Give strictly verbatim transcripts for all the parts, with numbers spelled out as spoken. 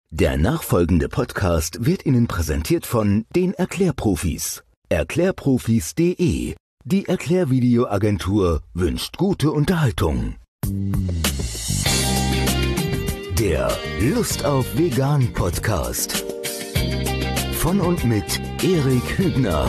Der nachfolgende Podcast wird Ihnen präsentiert von den Erklärprofis. Erklärprofis punkt de. Die Erklärvideoagentur wünscht gute Unterhaltung. Der Lust auf Vegan Podcast. Von und mit Erik Hübner.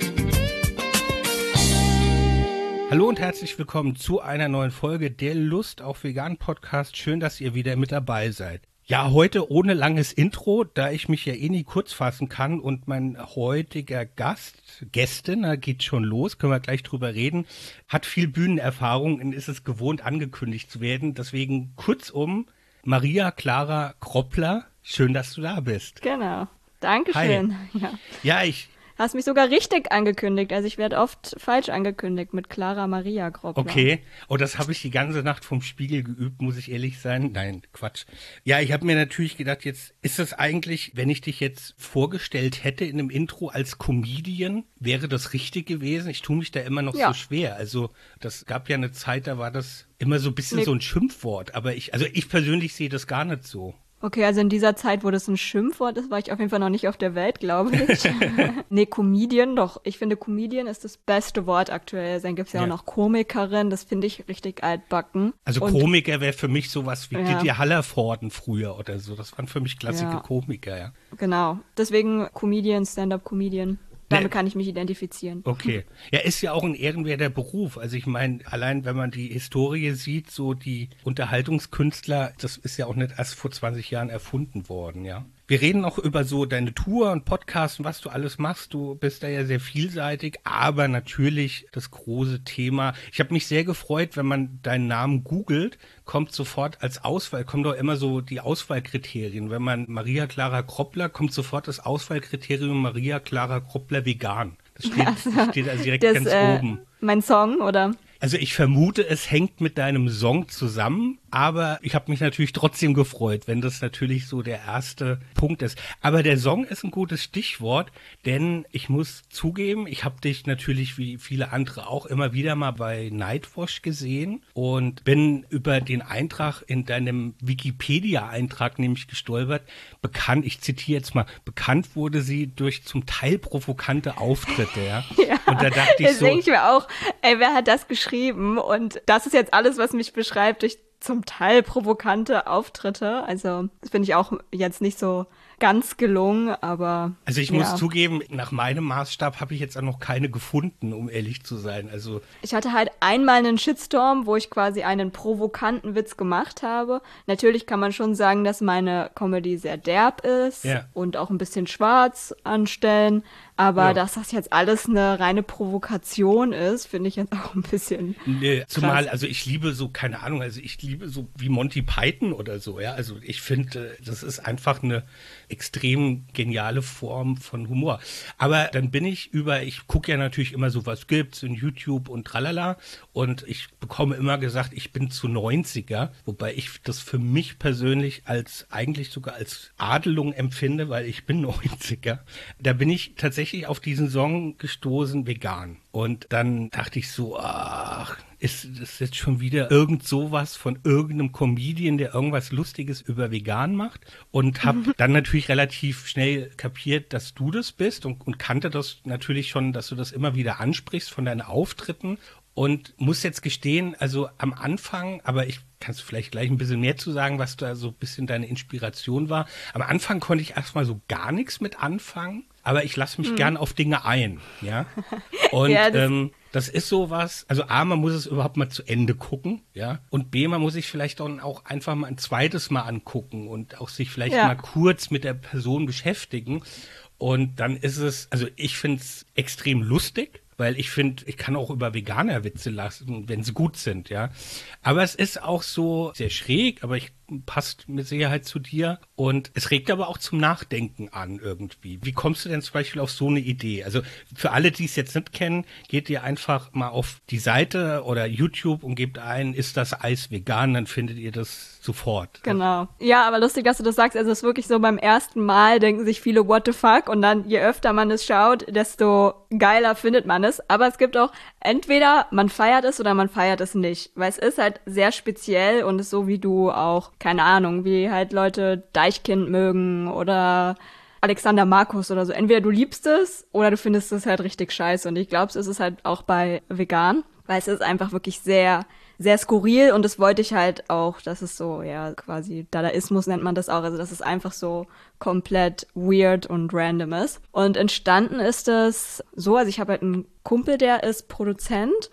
Hallo und herzlich willkommen zu einer neuen Folge der Lust auf Vegan Podcast. Schön, dass ihr wieder mit dabei seid. Ja, heute ohne langes Intro, da ich mich ja eh nie kurz fassen kann und mein heutiger Gast, Gästin, da geht schon los, können wir gleich drüber reden, hat viel Bühnenerfahrung und ist es gewohnt angekündigt zu werden. Deswegen kurzum, Maria Clara Kroppler, schön, dass du da bist. Genau, Dankeschön. Hi. Ja. ja, ich... Hast mich sogar richtig angekündigt. Also ich werde oft falsch angekündigt mit Clara Maria Kroppler. Okay. Oh, das habe ich die ganze Nacht vom Spiegel geübt, muss ich ehrlich sein. Nein, Quatsch. Ja, ich habe mir natürlich gedacht, jetzt ist es eigentlich, wenn ich dich jetzt vorgestellt hätte in einem Intro als Comedian, wäre das richtig gewesen? Ich tue mich da immer noch Ja. so schwer. Also das gab ja eine Zeit, da war das immer so ein bisschen Nee. so ein Schimpfwort. Aber ich, also ich persönlich sehe das gar nicht so. Okay, also in dieser Zeit, wo das ein Schimpfwort ist, war ich auf jeden Fall noch nicht auf der Welt, glaube ich. Nee, Comedian, doch. Ich finde, Comedian ist das beste Wort aktuell. Dann gibt's ja, Ja. auch noch Komikerin, das finde ich richtig altbacken. Also Und- Komiker wäre für mich sowas wie Ja. Didier Hallervorden früher oder so. Das waren für mich klassische Ja. Komiker, ja. Genau, deswegen Comedian, Stand-up-Comedian. Damit Nee. kann ich mich identifizieren. Okay. Ja, ist ja auch ein ehrenwerter Beruf. Also ich meine, allein wenn man die Historie sieht, so die Unterhaltungskünstler, das ist ja auch nicht erst vor zwanzig Jahren erfunden worden, ja. Wir reden auch über so deine Tour und Podcast und was du alles machst. Du bist da ja sehr vielseitig, aber natürlich das große Thema. Ich habe mich sehr gefreut, wenn man deinen Namen googelt, kommt sofort als Auswahl, kommen doch immer so die Auswahlkriterien. Wenn man Maria Clara Kroppler, kommt sofort das Auswahlkriterium Maria Clara Kroppler vegan. Das steht, Also, das steht also direkt das, ganz äh, oben. Mein Song, oder? Also ich vermute, es hängt mit deinem Song zusammen, aber ich habe mich natürlich trotzdem gefreut, wenn das natürlich so der erste Punkt ist. Aber der Song ist ein gutes Stichwort, denn ich muss zugeben, ich habe dich natürlich wie viele andere auch immer wieder mal bei Nightwash gesehen und bin über den Eintrag in deinem Wikipedia-Eintrag nämlich gestolpert. Bekannt, ich zitiere jetzt mal, bekannt wurde sie durch zum Teil provokante Auftritte, ja. Ja, und da dachte ich das so, denke ich mir auch, ey, wer hat das geschrieben? Und das ist jetzt alles, was mich beschreibt, durch zum Teil provokante Auftritte. Also, das finde ich auch jetzt nicht so ganz gelungen, aber Also ich ja. muss zugeben, nach meinem Maßstab habe ich jetzt auch noch keine gefunden, um ehrlich zu sein. Also Ich hatte halt einmal einen Shitstorm, wo ich quasi einen provokanten Witz gemacht habe. Natürlich kann man schon sagen, dass meine Comedy sehr derb ist Ja. und auch ein bisschen schwarz anstellen. Aber Ja. dass das jetzt alles eine reine Provokation ist, finde ich jetzt auch ein bisschen nee, zumal, krass. also ich liebe so, keine Ahnung, also ich liebe so wie Monty Python oder so, ja. Also ich finde, das ist einfach eine extrem geniale Form von Humor. Aber dann bin ich über, ich gucke ja natürlich immer so, was gibt's in YouTube und tralala. Und ich bekomme immer gesagt, ich bin zu neunziger, wobei ich das für mich persönlich als, eigentlich sogar als Adelung empfinde, weil ich bin neunziger. Da bin ich tatsächlich auf diesen Song gestoßen, vegan. Und dann dachte ich so, ach, ist das jetzt schon wieder irgend sowas von irgendeinem Comedian, der irgendwas Lustiges über vegan macht? Und habe dann natürlich relativ schnell kapiert, dass du das bist und, und kannte das natürlich schon, dass du das immer wieder ansprichst von deinen Auftritten. Und muss jetzt gestehen, also am Anfang, aber ich kannst du vielleicht gleich ein bisschen mehr zu sagen, was da so ein bisschen deine Inspiration war. Am Anfang konnte ich erstmal so gar nichts mit anfangen, aber ich lasse mich Mhm. gern auf Dinge ein, ja. Und Ja, das- ähm, das ist sowas, also A, man muss es überhaupt mal zu Ende gucken, ja. Und B, man muss sich vielleicht dann auch einfach mal ein zweites Mal angucken und auch sich vielleicht Ja. mal kurz mit der Person beschäftigen. Und dann ist es, also ich finde es extrem lustig. Weil ich finde, ich kann auch über Veganer-Witze lassen, wenn sie gut sind, ja. Aber es ist auch so sehr schräg, aber ich passt mit Sicherheit zu dir. Und es regt aber auch zum Nachdenken an irgendwie. Wie kommst du denn zum Beispiel auf so eine Idee? Also für alle, die es jetzt nicht kennen, geht ihr einfach mal auf die Seite oder YouTube und gebt ein, ist das Eis vegan? Dann findet ihr das sofort. Genau. Ja, aber lustig, dass du das sagst. Also es ist wirklich so, beim ersten Mal denken sich viele, what the fuck? Und dann, je öfter man es schaut, desto geiler findet man es. Aber es gibt auch, entweder man feiert es oder man feiert es nicht. Weil es ist halt sehr speziell und ist so, wie du auch keine Ahnung, wie halt Leute Deichkind mögen oder Alexander Markus oder so. Entweder du liebst es oder du findest es halt richtig scheiße. Und ich glaube, es ist es halt auch bei vegan, weil es ist einfach wirklich sehr, sehr skurril und das wollte ich halt auch, dass es so, ja, quasi Dadaismus nennt man das auch, also dass es einfach so komplett weird und random ist. Und entstanden ist es so, also ich habe halt einen Kumpel, der ist Produzent.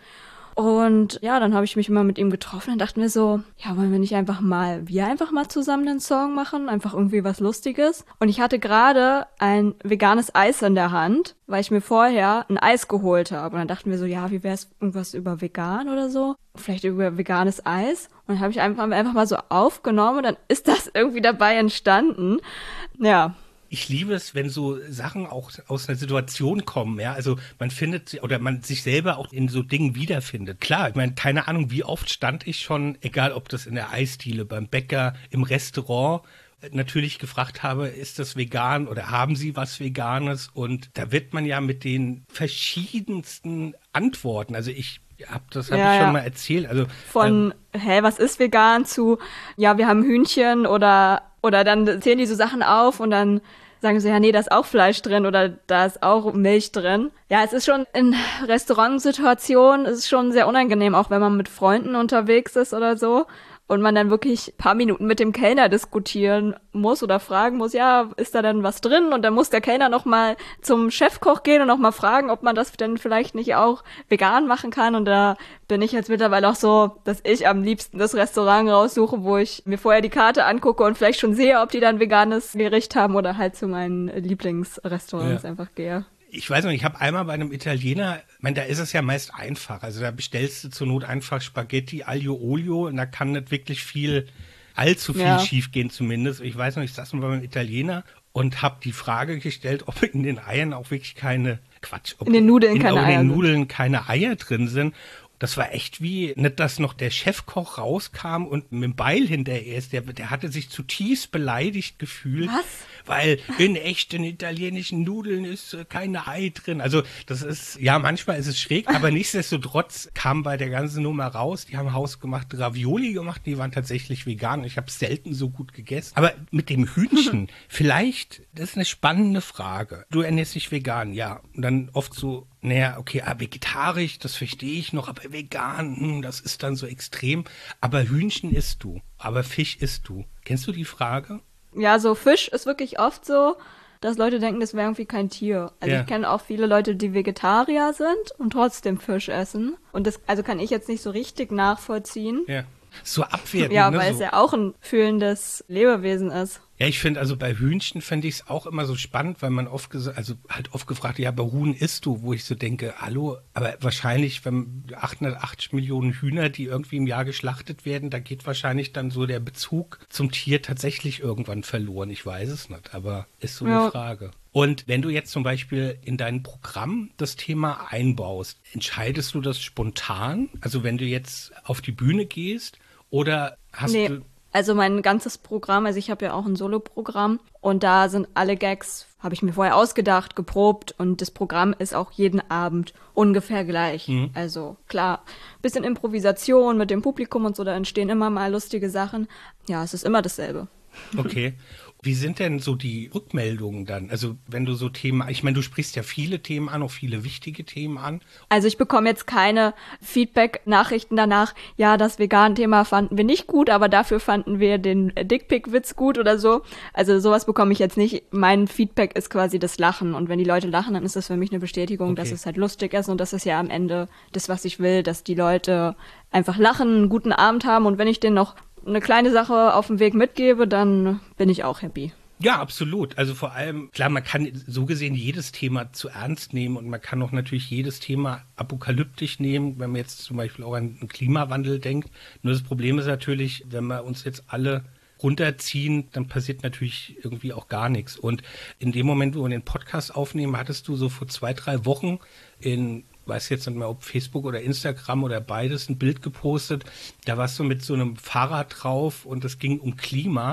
Und ja, dann habe ich mich immer mit ihm getroffen und dachten wir so, ja, wollen wir nicht einfach mal, wir einfach mal zusammen einen Song machen? Einfach irgendwie was Lustiges. Und ich hatte gerade ein veganes Eis in der Hand, weil ich mir vorher ein Eis geholt habe. Und dann dachten wir so, ja, wie wäre es irgendwas über vegan oder so? Vielleicht über veganes Eis. Und dann habe ich einfach, einfach mal so aufgenommen und dann ist das irgendwie dabei entstanden. Ja. Ich liebe es, wenn so Sachen auch aus einer Situation kommen, ja, also man findet oder man sich selber auch in so Dingen wiederfindet. Klar, ich meine, keine Ahnung, wie oft stand ich schon, egal ob das in der Eisdiele, beim Bäcker, im Restaurant, natürlich gefragt habe, ist das vegan oder haben Sie was Veganes? Und da wird man ja mit den verschiedensten Antworten, also ich hab, das habe ja, ich schon ja. mal erzählt. Also von, ähm, hä, was ist vegan zu, ja, wir haben Hühnchen oder oder dann zählen die so Sachen auf und dann sagen sie, ja, nee, da ist auch Fleisch drin oder da ist auch Milch drin. Ja, es ist schon in Restaurantsituationen, es ist schon sehr unangenehm, auch wenn man mit Freunden unterwegs ist oder so. Und man dann wirklich ein paar Minuten mit dem Kellner diskutieren muss oder fragen muss, ja, ist da denn was drin? Und dann muss der Kellner noch mal zum Chefkoch gehen und noch mal fragen, ob man das denn vielleicht nicht auch vegan machen kann. Und da bin ich jetzt mittlerweile auch so, dass ich am liebsten das Restaurant raussuche, wo ich mir vorher die Karte angucke und vielleicht schon sehe, ob die dann veganes Gericht haben oder halt zu meinen Lieblingsrestaurants ja. einfach gehe. Ich weiß nicht, ich habe einmal bei einem Italiener, ich meine, da ist es ja meist einfach. Also da bestellst du zur Not einfach Spaghetti, Aglio, Olio und da kann nicht wirklich viel, allzu viel ja. schief gehen zumindest. Ich weiß noch, ich saß mal bei einem Italiener und habe die Frage gestellt, ob in den Eiern auch wirklich keine, Quatsch, ob in den Nudeln in, keine in Eier den Nudeln keine Eier drin sind. Das war echt wie, nicht, dass noch der Chefkoch rauskam und mit dem Beil hinterher ist. Der, der hatte sich zutiefst beleidigt gefühlt. Was? Weil in echten italienischen Nudeln ist keine Ei drin. Also das ist, ja, manchmal ist es schräg, aber nichtsdestotrotz kam bei der ganzen Nummer raus, die haben hausgemachte Ravioli gemacht, die waren tatsächlich vegan. Ich habe selten so gut gegessen. Aber mit dem Hühnchen, vielleicht, das ist eine spannende Frage. Du ernährst dich vegan, ja. Und dann oft so, naja, okay, ah, vegetarisch, das verstehe ich noch, aber vegan, hm, das ist dann so extrem. Aber Hühnchen isst du, aber Fisch isst du. Kennst du die Frage? Ja, so Fisch ist wirklich oft so, dass Leute denken, das wäre irgendwie kein Tier. Also ja. ich kenne auch viele Leute, die Vegetarier sind und trotzdem Fisch essen. Und das also kann ich jetzt nicht so richtig nachvollziehen. Ja. So abwertend. Ja, ne? weil so. es ja auch ein fühlendes Lebewesen ist. Ja, ich finde, also bei Hühnchen fände ich es auch immer so spannend, weil man oft gesagt, also halt oft gefragt, ja, aber Huhn isst du, wo ich so denke, hallo, aber wahrscheinlich, wenn achthundertachtzig Millionen Hühner, die irgendwie im Jahr geschlachtet werden, da geht wahrscheinlich dann so der Bezug zum Tier tatsächlich irgendwann verloren. Ich weiß es nicht, aber ist so ja. eine Frage. Und wenn du jetzt zum Beispiel in dein Programm das Thema einbaust, entscheidest du das spontan? Also wenn du jetzt auf die Bühne gehst oder hast nee. du... Also mein ganzes Programm, also ich habe ja auch ein Solo-Programm und da sind alle Gags, habe ich mir vorher ausgedacht, geprobt und das Programm ist auch jeden Abend ungefähr gleich. Mhm. Also klar, bisschen Improvisation mit dem Publikum und so, da entstehen immer mal lustige Sachen. Ja, es ist immer dasselbe. Okay. Wie sind denn so die Rückmeldungen dann? Also wenn du so Themen, ich meine, du sprichst ja viele Themen an, auch viele wichtige Themen an. Also ich bekomme jetzt keine Feedback-Nachrichten danach, ja, das Vegan-Thema fanden wir nicht gut, aber dafür fanden wir den Dickpick-Witz gut oder so. Also sowas bekomme ich jetzt nicht. Mein Feedback ist quasi das Lachen und wenn die Leute lachen, dann ist das für mich eine Bestätigung, okay. dass es halt lustig ist und das ist ja am Ende das, was ich will, dass die Leute einfach lachen, einen guten Abend haben und wenn ich denen noch eine kleine Sache auf dem Weg mitgebe, dann bin ich auch happy. Ja, absolut. Also vor allem, klar, man kann so gesehen jedes Thema zu ernst nehmen und man kann auch natürlich jedes Thema apokalyptisch nehmen, wenn man jetzt zum Beispiel auch an den Klimawandel denkt. Nur das Problem ist natürlich, wenn wir uns jetzt alle runterziehen, dann passiert natürlich irgendwie auch gar nichts. Und in dem Moment, wo wir den Podcast aufnehmen, hattest du so vor zwei, drei Wochen in weiß jetzt nicht mehr, ob Facebook oder Instagram oder beides, ein Bild gepostet. Da warst du mit so einem Fahrrad drauf und es ging um Klima.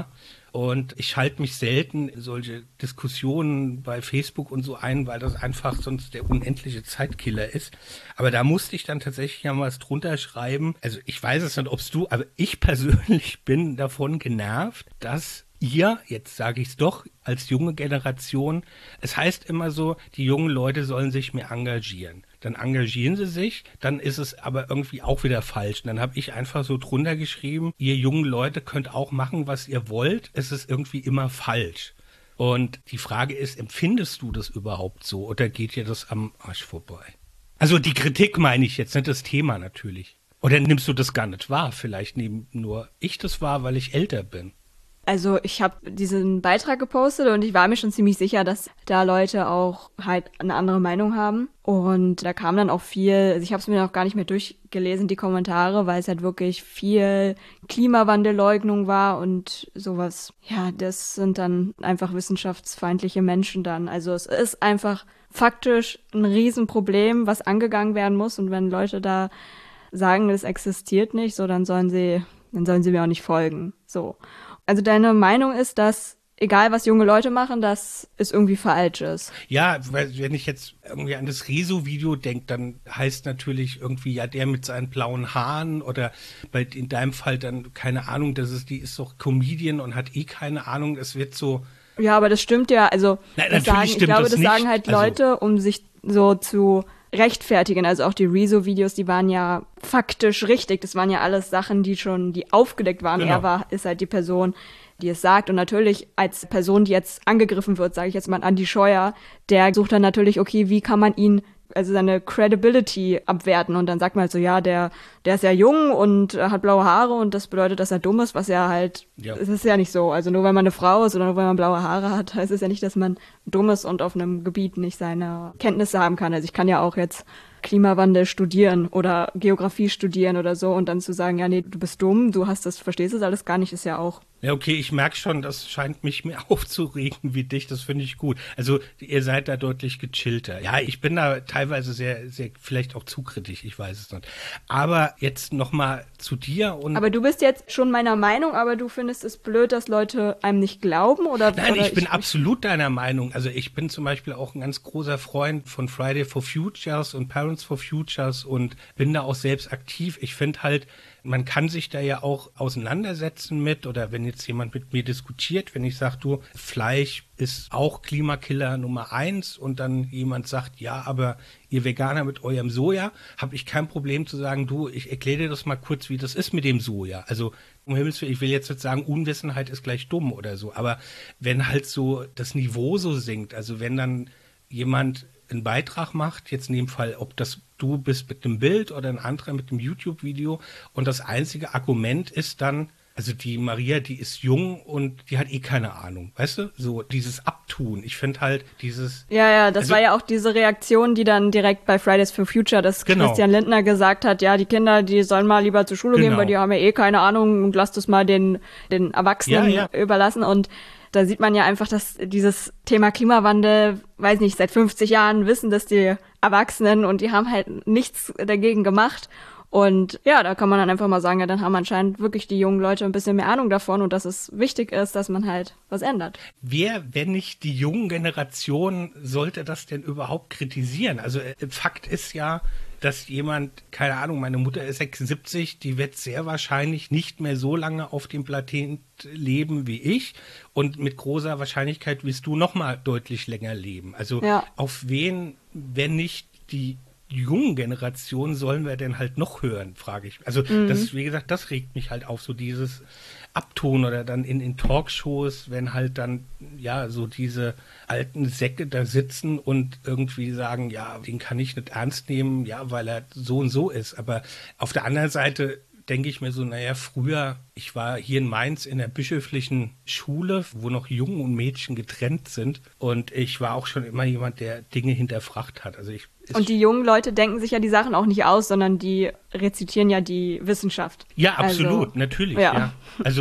Und ich schalte mich selten in solche Diskussionen bei Facebook und so ein, weil das einfach sonst der unendliche Zeitkiller ist. Aber da musste ich dann tatsächlich ja mal was drunter schreiben. Also ich weiß es nicht, ob es du, aber ich persönlich bin davon genervt, dass ihr, jetzt sage ich es doch, als junge Generation, es heißt immer so, die jungen Leute sollen sich mehr engagieren. Dann engagieren sie sich, dann ist es aber irgendwie auch wieder falsch. Und dann habe ich einfach so drunter geschrieben, ihr jungen Leute könnt auch machen, was ihr wollt, es ist irgendwie immer falsch. Und die Frage ist, empfindest du das überhaupt so oder geht dir das am Arsch vorbei? Also die Kritik meine ich jetzt, nicht das Thema natürlich. Oder nimmst du das gar nicht wahr? Vielleicht nehme nur ich das wahr, weil ich älter bin. Also ich habe diesen Beitrag gepostet und ich war mir schon ziemlich sicher, dass da Leute auch halt eine andere Meinung haben. Und da kam dann auch viel, also ich habe es mir noch gar nicht mehr durchgelesen, die Kommentare, weil es halt wirklich viel Klimawandelleugnung war und sowas. Ja, das sind dann einfach wissenschaftsfeindliche Menschen dann. Also es ist einfach faktisch ein Riesenproblem, was angegangen werden muss. Und wenn Leute da sagen, es existiert nicht, so dann sollen sie, dann sollen sie mir auch nicht folgen. So. Also deine Meinung ist, dass egal was junge Leute machen, dass es irgendwie falsch ist. Ja, weil wenn ich jetzt irgendwie an das Rezo-Video denke, dann heißt natürlich irgendwie, ja, der mit seinen blauen Haaren oder bei in deinem Fall dann, keine Ahnung, das ist, die ist doch Comedian und hat eh keine Ahnung, es wird so. Ja, aber das stimmt ja, also Nein, das sagen, ich glaube, das, das sagen halt also Leute, um sich so zu rechtfertigen, also auch die Rezo-Videos, die waren ja faktisch richtig, das waren ja alles Sachen, die schon, die aufgedeckt waren, genau. Er war, ist halt die Person, die es sagt und natürlich als Person, die jetzt angegriffen wird, sage ich jetzt mal Andi Scheuer, der sucht dann natürlich, okay, wie kann man ihn, also seine Credibility abwerten und dann sagt man halt so, ja, der der ist ja jung und hat blaue Haare und das bedeutet, dass er dumm ist, was ja halt, ja. Es ist ja nicht so, also nur weil man eine Frau ist oder nur weil man blaue Haare hat, heißt es ja nicht, dass man dumm ist und auf einem Gebiet nicht seine Kenntnisse haben kann. Also ich kann ja auch jetzt Klimawandel studieren oder Geografie studieren oder so und dann zu sagen, ja, nee, du bist dumm, du hast das, verstehst das alles gar nicht, ist ja auch. Ja, okay, ich merke schon, das scheint mich mehr aufzuregen wie dich, das finde ich gut. Also ihr seid da deutlich gechillter. Ja, ich bin da teilweise sehr, sehr, vielleicht auch zu kritisch, ich weiß es nicht. Aber jetzt nochmal zu dir und... Aber du bist jetzt schon meiner Meinung, aber du findest es blöd, dass Leute einem nicht glauben, oder? Nein, oder ich bin ich, absolut deiner Meinung. Also ich bin zum Beispiel auch ein ganz großer Freund von Friday for Futures und Parents for Futures und bin da auch selbst aktiv. Ich finde halt, man kann sich da ja auch auseinandersetzen mit, oder wenn jetzt jemand mit mir diskutiert, wenn ich sage, du, Fleisch ist auch Klimakiller Nummer eins und dann jemand sagt, ja, aber ihr Veganer mit eurem Soja, habe ich kein Problem zu sagen, du, ich erkläre dir das mal kurz, wie das ist mit dem Soja. Also um Himmels Willen, ich will jetzt nicht sagen, Unwissenheit ist gleich dumm oder so, aber wenn halt so das Niveau so sinkt, also wenn dann jemand einen Beitrag macht, jetzt in dem Fall, ob das du bist mit einem Bild oder ein anderer mit einem YouTube-Video und das einzige Argument ist dann, also die Maria, die ist jung und die hat eh keine Ahnung, weißt du? So dieses Abtun. Ich finde halt dieses... Ja, ja, das also, war ja auch diese Reaktion, die dann direkt bei Fridays for Future, dass genau. Christian Lindner gesagt hat, ja, die Kinder, die sollen mal lieber zur Schule genau. gehen, weil die haben ja eh keine Ahnung und lasst es mal den, den Erwachsenen ja, ja. überlassen und da sieht man ja einfach, dass dieses Thema Klimawandel, weiß nicht, seit fünfzig Jahren wissen das die Erwachsenen und die haben halt nichts dagegen gemacht. Und ja, da kann man dann einfach mal sagen, ja, dann haben anscheinend wirklich die jungen Leute ein bisschen mehr Ahnung davon und dass es wichtig ist, dass man halt was ändert. Wer, wenn nicht die jungen Generationen, sollte das denn überhaupt kritisieren? Also Fakt ist ja, dass jemand, keine Ahnung, meine Mutter ist sechsundsiebzig, die wird sehr wahrscheinlich nicht mehr so lange auf dem Planeten leben wie ich und mit großer Wahrscheinlichkeit wirst du noch mal deutlich länger leben. Also ja. Auf wen, wenn nicht die jungen Generationen, sollen wir denn halt noch hören, frage ich. Also mhm. das, wie gesagt, das regt mich halt auf, so dieses Abtun oder dann in, in Talkshows, wenn halt dann, ja, so diese alten Säcke da sitzen und irgendwie sagen, ja, den kann ich nicht ernst nehmen, ja, weil er so und so ist. Aber auf der anderen Seite denke ich mir so, naja, früher, ich war hier in Mainz in der bischöflichen Schule, wo noch Jungen und Mädchen getrennt sind und ich war auch schon immer jemand, der Dinge hinterfragt hat. Also ich Und die jungen Leute denken sich ja die Sachen auch nicht aus, sondern die rezitieren ja die Wissenschaft. Ja, absolut, also, natürlich. Ja. Ja. Also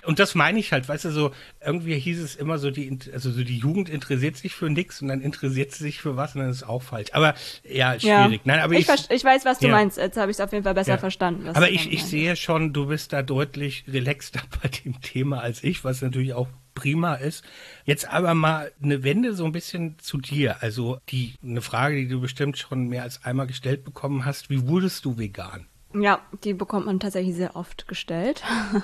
Und das meine ich halt, weißt du, so irgendwie hieß es immer so, die, also so die Jugend interessiert sich für nichts und dann interessiert sie sich für was und dann ist es auch falsch. Aber ja, schwierig. Ja. Nein, aber ich, ich, ich weiß, was du ja. meinst. Jetzt habe ich es auf jeden Fall besser ja. verstanden. Was aber du ich, ich sehe schon, du bist da deutlich relaxter bei dem Thema als ich, was natürlich auch prima ist. Jetzt aber mal eine Wende so ein bisschen zu dir. Also die eine Frage, die du bestimmt schon mehr als einmal gestellt bekommen hast. Wie wurdest du vegan? Ja, die bekommt man tatsächlich sehr oft gestellt.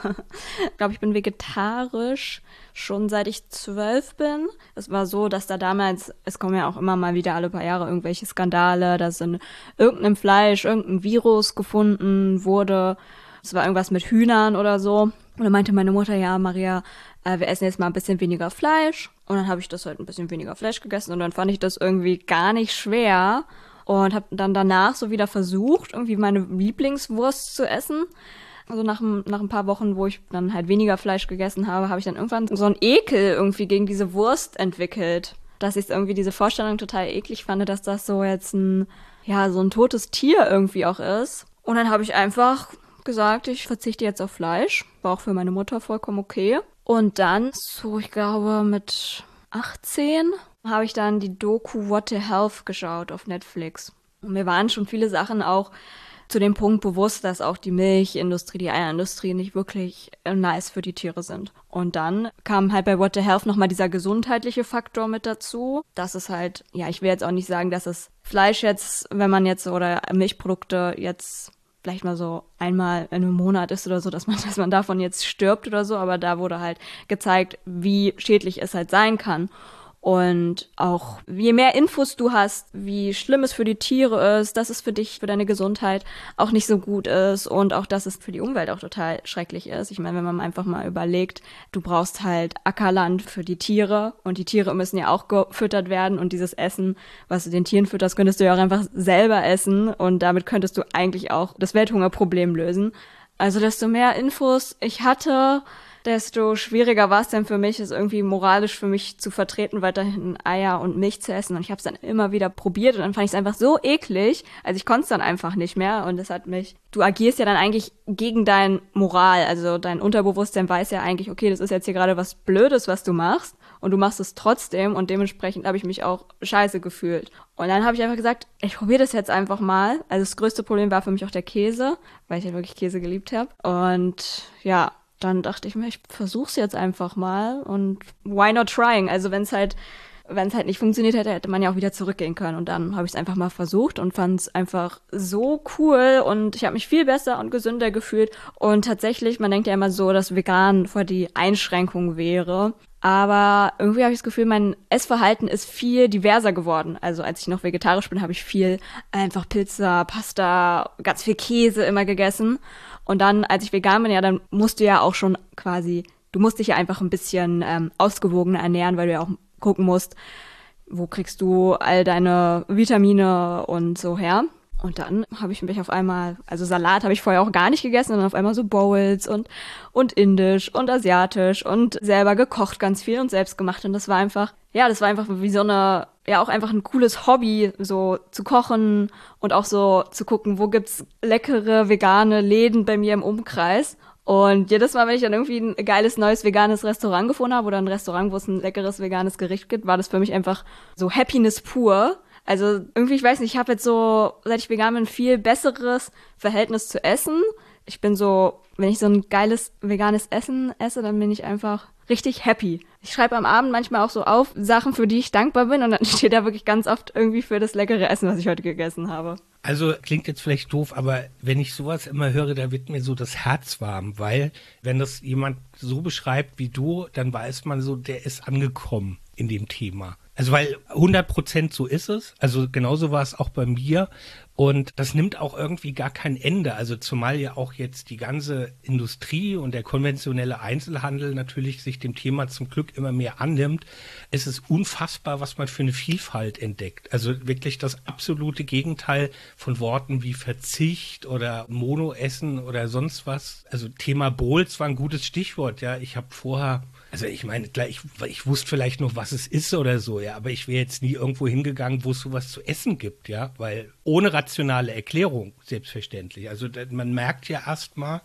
Ich glaube, ich bin vegetarisch schon seit ich zwölf bin. Es war so, dass da damals, es kommen ja auch immer mal wieder alle paar Jahre irgendwelche Skandale, dass in irgendeinem Fleisch irgendein Virus gefunden wurde. Es war irgendwas mit Hühnern oder so. Und dann meinte meine Mutter, ja, Maria, äh, wir essen jetzt mal ein bisschen weniger Fleisch. Und dann habe ich das halt ein bisschen weniger Fleisch gegessen und dann fand ich das irgendwie gar nicht schwer. Und habe dann danach so wieder versucht, irgendwie meine Lieblingswurst zu essen. Also nach, nach ein paar Wochen, wo ich dann halt weniger Fleisch gegessen habe, habe ich dann irgendwann so einen Ekel irgendwie gegen diese Wurst entwickelt. Dass ich irgendwie diese Vorstellung total eklig fand, dass das so jetzt ein, ja, so ein totes Tier irgendwie auch ist. Und dann habe ich einfach gesagt, ich verzichte jetzt auf Fleisch. War auch für meine Mutter vollkommen okay. Und dann, so ich glaube mit achtzehn, habe ich dann die Doku What the Health geschaut auf Netflix. Und mir waren schon viele Sachen auch zu dem Punkt bewusst, dass auch die Milchindustrie, die Eierindustrie nicht wirklich nice für die Tiere sind. Und dann kam halt bei What the Health nochmal dieser gesundheitliche Faktor mit dazu. Das ist halt, ja, ich will jetzt auch nicht sagen, dass das Fleisch jetzt, wenn man jetzt, oder Milchprodukte jetzt vielleicht mal so einmal in einem Monat ist oder so, dass man, dass man davon jetzt stirbt oder so, aber da wurde halt gezeigt, wie schädlich es halt sein kann. Und auch, je mehr Infos du hast, wie schlimm es für die Tiere ist, dass es für dich, für deine Gesundheit auch nicht so gut ist und auch, dass es für die Umwelt auch total schrecklich ist. Ich meine, wenn man einfach mal überlegt, du brauchst halt Ackerland für die Tiere und die Tiere müssen ja auch gefüttert werden und dieses Essen, was du den Tieren fütterst, könntest du ja auch einfach selber essen und damit könntest du eigentlich auch das Welthungerproblem lösen. Also desto mehr Infos ich hatte, desto schwieriger war es dann für mich, es irgendwie moralisch für mich zu vertreten, weiterhin Eier und Milch zu essen. Und ich habe es dann immer wieder probiert und dann fand ich es einfach so eklig. Also ich konnte es dann einfach nicht mehr und es hat mich, du agierst ja dann eigentlich gegen dein Moral. Also dein Unterbewusstsein weiß ja eigentlich, okay, das ist jetzt hier gerade was Blödes, was du machst und du machst es trotzdem und dementsprechend habe ich mich auch scheiße gefühlt. Und dann habe ich einfach gesagt, ich probiere das jetzt einfach mal. Also das größte Problem war für mich auch der Käse, weil ich ja wirklich Käse geliebt habe. Und ja, dann dachte ich mir, ich versuch's jetzt einfach mal und why not trying? Also wenn es halt, wenn es halt nicht funktioniert hätte, hätte man ja auch wieder zurückgehen können. Und dann habe ich es einfach mal versucht und fand es einfach so cool und ich habe mich viel besser und gesünder gefühlt. Und tatsächlich, man denkt ja immer so, dass vegan vor die Einschränkung wäre. Aber irgendwie habe ich das Gefühl, mein Essverhalten ist viel diverser geworden. Also als ich noch vegetarisch bin, habe ich viel einfach Pizza, Pasta, ganz viel Käse immer gegessen. Und dann, als ich vegan bin, ja, dann musst du ja auch schon quasi, du musst dich ja einfach ein bisschen ähm, ausgewogener ernähren, weil du ja auch gucken musst, wo kriegst du all deine Vitamine und so her. Und dann habe ich mich auf einmal, also Salat habe ich vorher auch gar nicht gegessen, sondern auf einmal so Bowls und und indisch und asiatisch und selber gekocht ganz viel und selbst gemacht. Und das war einfach, ja, das war einfach wie so eine, ja auch einfach ein cooles Hobby, so zu kochen und auch so zu gucken, wo gibt's leckere vegane Läden bei mir im Umkreis. Und jedes Mal, wenn ich dann irgendwie ein geiles neues veganes Restaurant gefunden habe oder ein Restaurant, wo es ein leckeres veganes Gericht gibt, war das für mich einfach so Happiness pur. Also irgendwie, ich weiß nicht, ich habe jetzt so, seit ich vegan bin, ein viel besseres Verhältnis zu Essen. Ich bin so, wenn ich so ein geiles veganes Essen esse, dann bin ich einfach richtig happy. Ich schreibe am Abend manchmal auch so auf Sachen, für die ich dankbar bin und dann steht da wirklich ganz oft irgendwie für das leckere Essen, was ich heute gegessen habe. Also klingt jetzt vielleicht doof, aber wenn ich sowas immer höre, da wird mir so das Herz warm, weil wenn das jemand so beschreibt wie du, dann weiß man so, der ist angekommen in dem Thema. Also weil hundert Prozent so ist es, also genauso war es auch bei mir und das nimmt auch irgendwie gar kein Ende, also zumal ja auch jetzt die ganze Industrie und der konventionelle Einzelhandel natürlich sich dem Thema zum Glück immer mehr annimmt. Es ist unfassbar, was man für eine Vielfalt entdeckt, also wirklich das absolute Gegenteil von Worten wie Verzicht oder Monoessen oder sonst was. Also Thema Bowls war ein gutes Stichwort, ja, ich habe vorher... Also ich meine, klar, ich, ich wusste vielleicht noch, was es ist oder so, ja, aber ich wäre jetzt nie irgendwo hingegangen, wo es sowas zu essen gibt, ja, weil ohne rationale Erklärung, selbstverständlich. Also man merkt ja erstmal,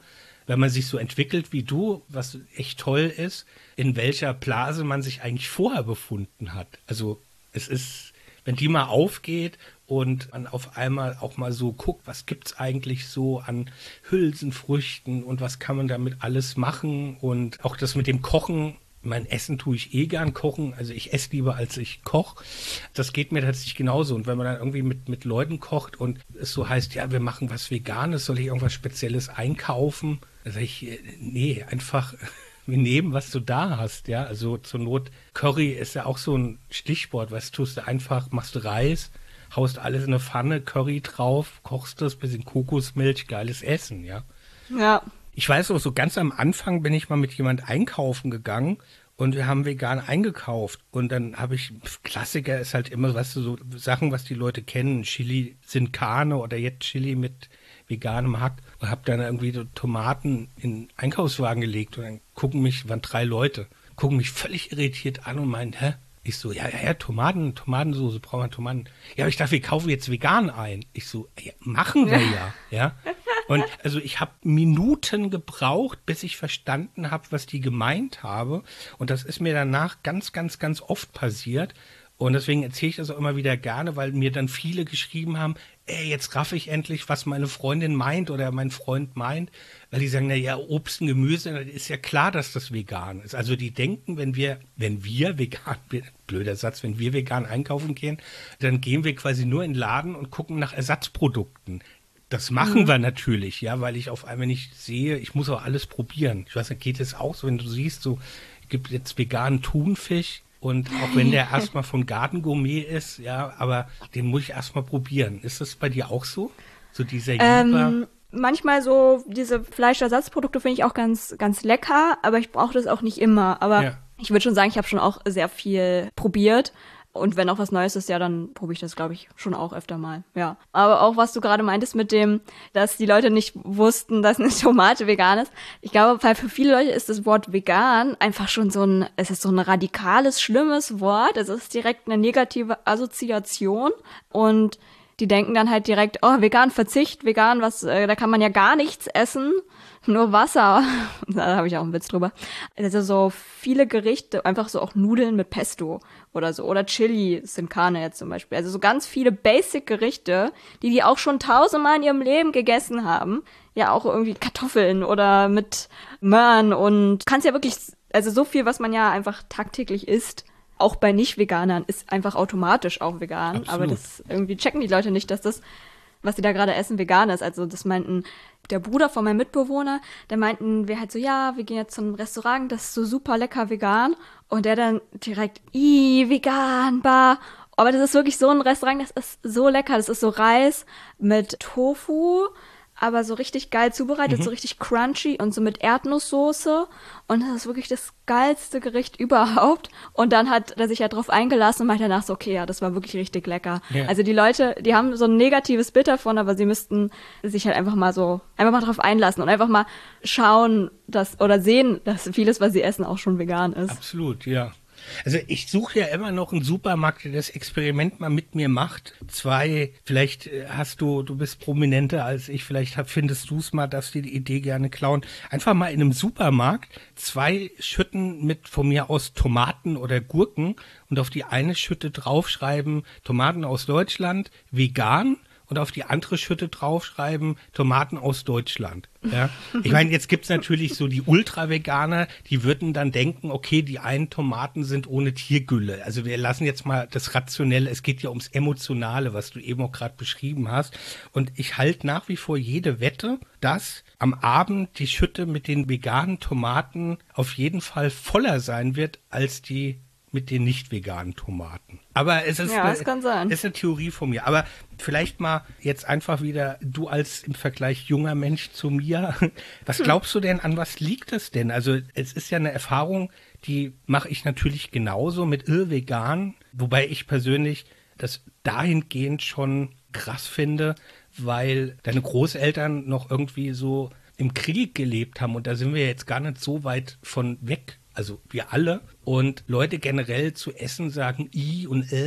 wenn man sich so entwickelt wie du, was echt toll ist, in welcher Blase man sich eigentlich vorher befunden hat. Also es ist, wenn die mal aufgeht und man auf einmal auch mal so guckt, was gibt's eigentlich so an Hülsenfrüchten und was kann man damit alles machen und auch das mit dem Kochen. Mein Essen tue ich eh gern kochen, also ich esse lieber, als ich koche. Das geht mir tatsächlich genauso. Und wenn man dann irgendwie mit, mit Leuten kocht und es so heißt, ja, wir machen was Veganes, soll ich irgendwas Spezielles einkaufen? Dann sage ich, nee, einfach, wir nehmen, was du da hast, ja. Also zur Not, Curry ist ja auch so ein Stichwort, was tust du einfach, machst du Reis, haust alles in eine Pfanne, Curry drauf, kochst das, bisschen Kokosmilch, geiles Essen, ja. Ja. Ich weiß auch, so ganz am Anfang bin ich mal mit jemand einkaufen gegangen und wir haben vegan eingekauft. Und dann habe ich, Klassiker ist halt immer, weißt du, so Sachen, was die Leute kennen. Chili sin Carne oder jetzt Chili mit veganem Hack. Und habe dann irgendwie so Tomaten in den Einkaufswagen gelegt. Und dann gucken mich, waren drei Leute, gucken mich völlig irritiert an und meinen, hä? Ich so, ja, ja, ja, Tomaten, Tomatensoße, brauchen wir Tomaten. Ja, aber ich dachte, wir kaufen jetzt vegan ein. Ich so, ja, machen wir ja, ja. Und also ich habe Minuten gebraucht, bis ich verstanden habe, was die gemeint habe. Und das ist mir danach ganz, ganz, ganz oft passiert. Und deswegen erzähle ich das auch immer wieder gerne, weil mir dann viele geschrieben haben, ey, jetzt raff ich endlich, was meine Freundin meint oder mein Freund meint. Weil die sagen, na ja, Obst und Gemüse, ist ja klar, dass das vegan ist. Also die denken, wenn wir, wenn wir vegan, blöder Satz, wenn wir vegan einkaufen gehen, dann gehen wir quasi nur in den Laden und gucken nach Ersatzprodukten. Das machen mhm. wir natürlich, ja, weil ich auf einmal nicht sehe, ich muss auch alles probieren. Ich weiß nicht, geht es auch so, wenn du siehst, so, es gibt jetzt veganen Thunfisch und auch wenn der erstmal von Gartengourmet ist, ja, aber den muss ich erstmal probieren. Ist das bei dir auch so? So dieser ähm, manchmal so, diese Fleischersatzprodukte finde ich auch ganz, ganz lecker, aber ich brauche das auch nicht immer. Aber ja. Ich würde schon sagen, ich habe schon auch sehr viel probiert. Und wenn auch was Neues ist, ja, dann probiere ich das, glaube ich, schon auch öfter mal, ja. Aber auch, was du gerade meintest mit dem, dass die Leute nicht wussten, dass eine Tomate vegan ist. Ich glaube, weil für viele Leute ist das Wort vegan einfach schon so ein, es ist so ein radikales, schlimmes Wort. Es ist direkt eine negative Assoziation und die denken dann halt direkt, oh, vegan, Verzicht, vegan, was, äh, da kann man ja gar nichts essen. Nur Wasser. Da habe ich auch einen Witz drüber. Also so viele Gerichte, einfach so auch Nudeln mit Pesto oder so. Oder Chili sin Carne jetzt zum Beispiel. Also so ganz viele Basic-Gerichte, die die auch schon tausendmal in ihrem Leben gegessen haben. Ja, auch irgendwie Kartoffeln oder mit Möhren und kannst ja wirklich, also so viel, was man ja einfach tagtäglich isst, auch bei Nicht-Veganern, ist einfach automatisch auch vegan. Absolut. Aber das irgendwie checken die Leute nicht, dass das, was sie da gerade essen, vegan ist. Also das meinten der Bruder von meinem Mitbewohner, der meinten wir halt so, ja, wir gehen jetzt zu einem Restaurant, das ist so super lecker vegan. Und der dann direkt, ih, vegan, bah. Aber das ist wirklich so ein Restaurant, das ist so lecker. Das ist so Reis mit Tofu, aber so richtig geil zubereitet, mhm. so richtig crunchy und so mit Erdnusssoße. Und das ist wirklich das geilste Gericht überhaupt. Und dann hat er sich ja drauf eingelassen und meinte danach so, okay, ja, das war wirklich richtig lecker. Ja. Also die Leute, die haben so ein negatives Bild davon, aber sie müssten sich halt einfach mal so, einfach mal drauf einlassen und einfach mal schauen, dass oder sehen, dass vieles, was sie essen, auch schon vegan ist. Absolut, ja. Also ich suche ja immer noch einen Supermarkt, der das Experiment mal mit mir macht. Zwei, vielleicht hast du, du bist prominenter als ich, vielleicht findest du es mal, dass die die Idee gerne klauen. Einfach mal in einem Supermarkt zwei Schütten mit von mir aus Tomaten oder Gurken und auf die eine Schütte draufschreiben, Tomaten aus Deutschland, vegan. Und auf die andere Schütte draufschreiben, Tomaten aus Deutschland. Ja? Ich meine, jetzt gibt's natürlich so die Ultra-Veganer, die würden dann denken, okay, die einen Tomaten sind ohne Tiergülle. Also wir lassen jetzt mal das Rationelle, es geht ja ums Emotionale, was du eben auch gerade beschrieben hast. Und ich halte nach wie vor jede Wette, dass am Abend die Schütte mit den veganen Tomaten auf jeden Fall voller sein wird als die mit den nicht veganen Tomaten. Aber es ist, ja, eine, das kann sein. ist eine Theorie von mir. Aber vielleicht mal jetzt einfach wieder, du als im Vergleich junger Mensch zu mir, was glaubst du denn, an was liegt das denn? Also es ist ja eine Erfahrung, die mache ich natürlich genauso mit äh, vegan, wobei ich persönlich das dahingehend schon krass finde, weil deine Großeltern noch irgendwie so im Krieg gelebt haben und da sind wir jetzt gar nicht so weit von weg. Also wir alle und Leute generell zu essen sagen I und äh,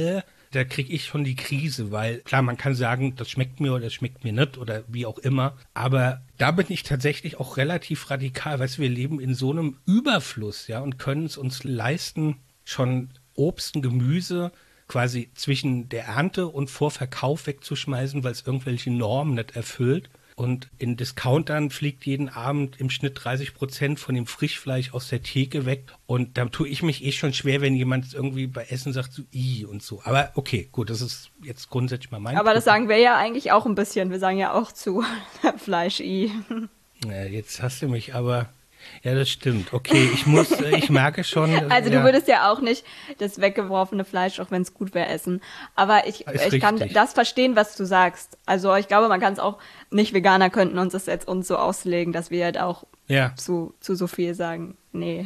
da kriege ich schon die Krise, weil klar, man kann sagen, das schmeckt mir oder das schmeckt mir nicht oder wie auch immer, aber da bin ich tatsächlich auch relativ radikal, weißt du, wir leben in so einem Überfluss, ja, und können es uns leisten, schon Obst und Gemüse quasi zwischen der Ernte und vor Verkauf wegzuschmeißen, weil es irgendwelche Normen nicht erfüllt. Und in Discountern fliegt jeden Abend im Schnitt dreißig Prozent von dem Frischfleisch aus der Theke weg. Und da tue ich mich eh schon schwer, wenn jemand irgendwie bei Essen sagt, so i und so. Aber okay, gut, das ist jetzt grundsätzlich mal mein Aber das Problem. sagen wir ja eigentlich auch ein bisschen. Wir sagen ja auch zu Fleisch i. Ja, jetzt hast du mich aber... Ja, das stimmt. Okay, ich muss, äh, ich merke schon. Also ja. du würdest ja auch nicht das weggeworfene Fleisch, auch wenn es gut wäre, essen. Aber ich, Ist ich kann richtig. das verstehen, was du sagst. Also ich glaube, man kann es auch, nicht Veganer könnten uns das jetzt uns so auslegen, dass wir halt auch Ja. zu, zu so viel sagen. Nee.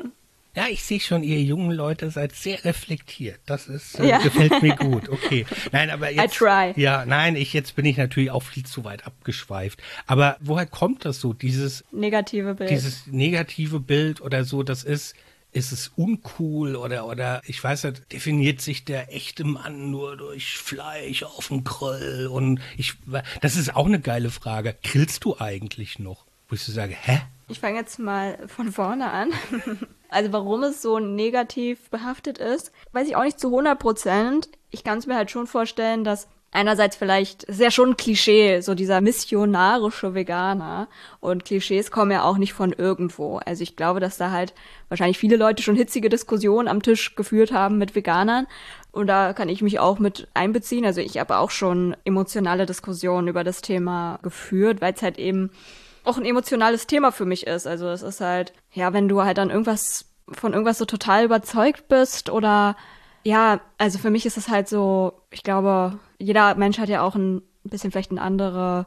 Ja, ich sehe schon, ihr jungen Leute seid sehr reflektiert. Das ist, äh, Ja. gefällt mir gut. Okay. Nein, aber jetzt. I try. Ja, nein, ich, jetzt bin ich natürlich auch viel zu weit abgeschweift. Aber woher kommt das so? Dieses, Negative Bild. dieses negative Bild oder so, das ist, ist es uncool oder, oder, ich weiß nicht, definiert sich der echte Mann nur durch Fleisch auf dem Grill und ich, das ist auch eine geile Frage. Grillst du eigentlich noch? Wo ich so sage, hä? Ich fange jetzt mal von vorne an. Also warum es so negativ behaftet ist, weiß ich auch nicht zu hundert Prozent. Ich kann es mir halt schon vorstellen, dass einerseits vielleicht, ist ja schon ein Klischee, so dieser missionarische Veganer. Und Klischees kommen ja auch nicht von irgendwo. Also ich glaube, dass da halt wahrscheinlich viele Leute schon hitzige Diskussionen am Tisch geführt haben mit Veganern. Und da kann ich mich auch mit einbeziehen. Also ich habe auch schon emotionale Diskussionen über das Thema geführt, weil es halt eben auch ein emotionales Thema für mich ist. Also es ist halt, ja, wenn du halt dann irgendwas, von irgendwas so total überzeugt bist oder, ja, also für mich ist es halt so, ich glaube, jeder Mensch hat ja auch ein bisschen vielleicht eine andere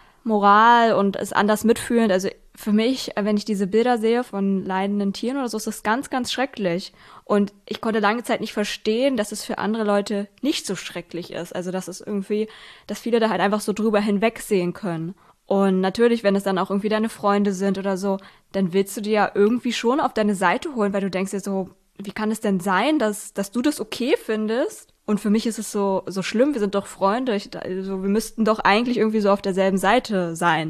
Moral und ist anders mitfühlend. Also für mich, wenn ich diese Bilder sehe von leidenden Tieren oder so, ist das ganz, ganz schrecklich. Und ich konnte lange Zeit nicht verstehen, dass es für andere Leute nicht so schrecklich ist. Also dass es irgendwie, dass viele da halt einfach so drüber hinwegsehen können. Und natürlich, wenn es dann auch irgendwie deine Freunde sind oder so, dann willst du dir ja irgendwie schon auf deine Seite holen, weil du denkst dir so, wie kann es denn sein, dass, dass du das okay findest? Und für mich ist es so, so schlimm, wir sind doch Freunde, ich, also wir müssten doch eigentlich irgendwie so auf derselben Seite sein.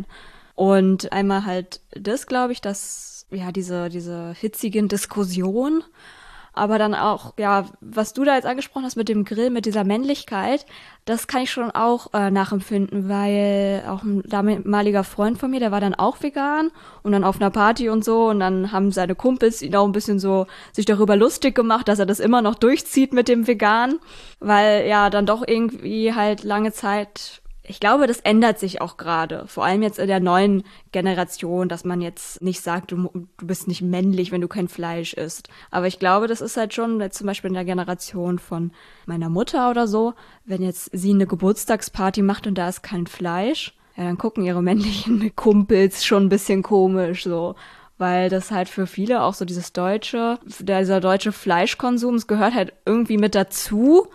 Und einmal halt das, glaube ich, dass, ja, diese, diese hitzigen Diskussionen, aber dann auch, ja, was du da jetzt angesprochen hast mit dem Grill, mit dieser Männlichkeit, das kann ich schon auch äh, nachempfinden, weil auch ein damaliger Freund von mir, der war dann auch vegan und dann auf einer Party und so und dann haben seine Kumpels ihn auch ein bisschen so sich darüber lustig gemacht, dass er das immer noch durchzieht mit dem Vegan, weil ja dann doch irgendwie halt lange Zeit... Ich glaube, das ändert sich auch gerade, vor allem jetzt in der neuen Generation, dass man jetzt nicht sagt, du, du bist nicht männlich, wenn du kein Fleisch isst. Aber ich glaube, das ist halt schon jetzt zum Beispiel in der Generation von meiner Mutter oder so, wenn jetzt sie eine Geburtstagsparty macht und da ist kein Fleisch, ja, dann gucken ihre männlichen Kumpels schon ein bisschen komisch so. Weil das halt für viele auch so dieses deutsche, dieser deutsche Fleischkonsum, es gehört halt irgendwie mit dazu.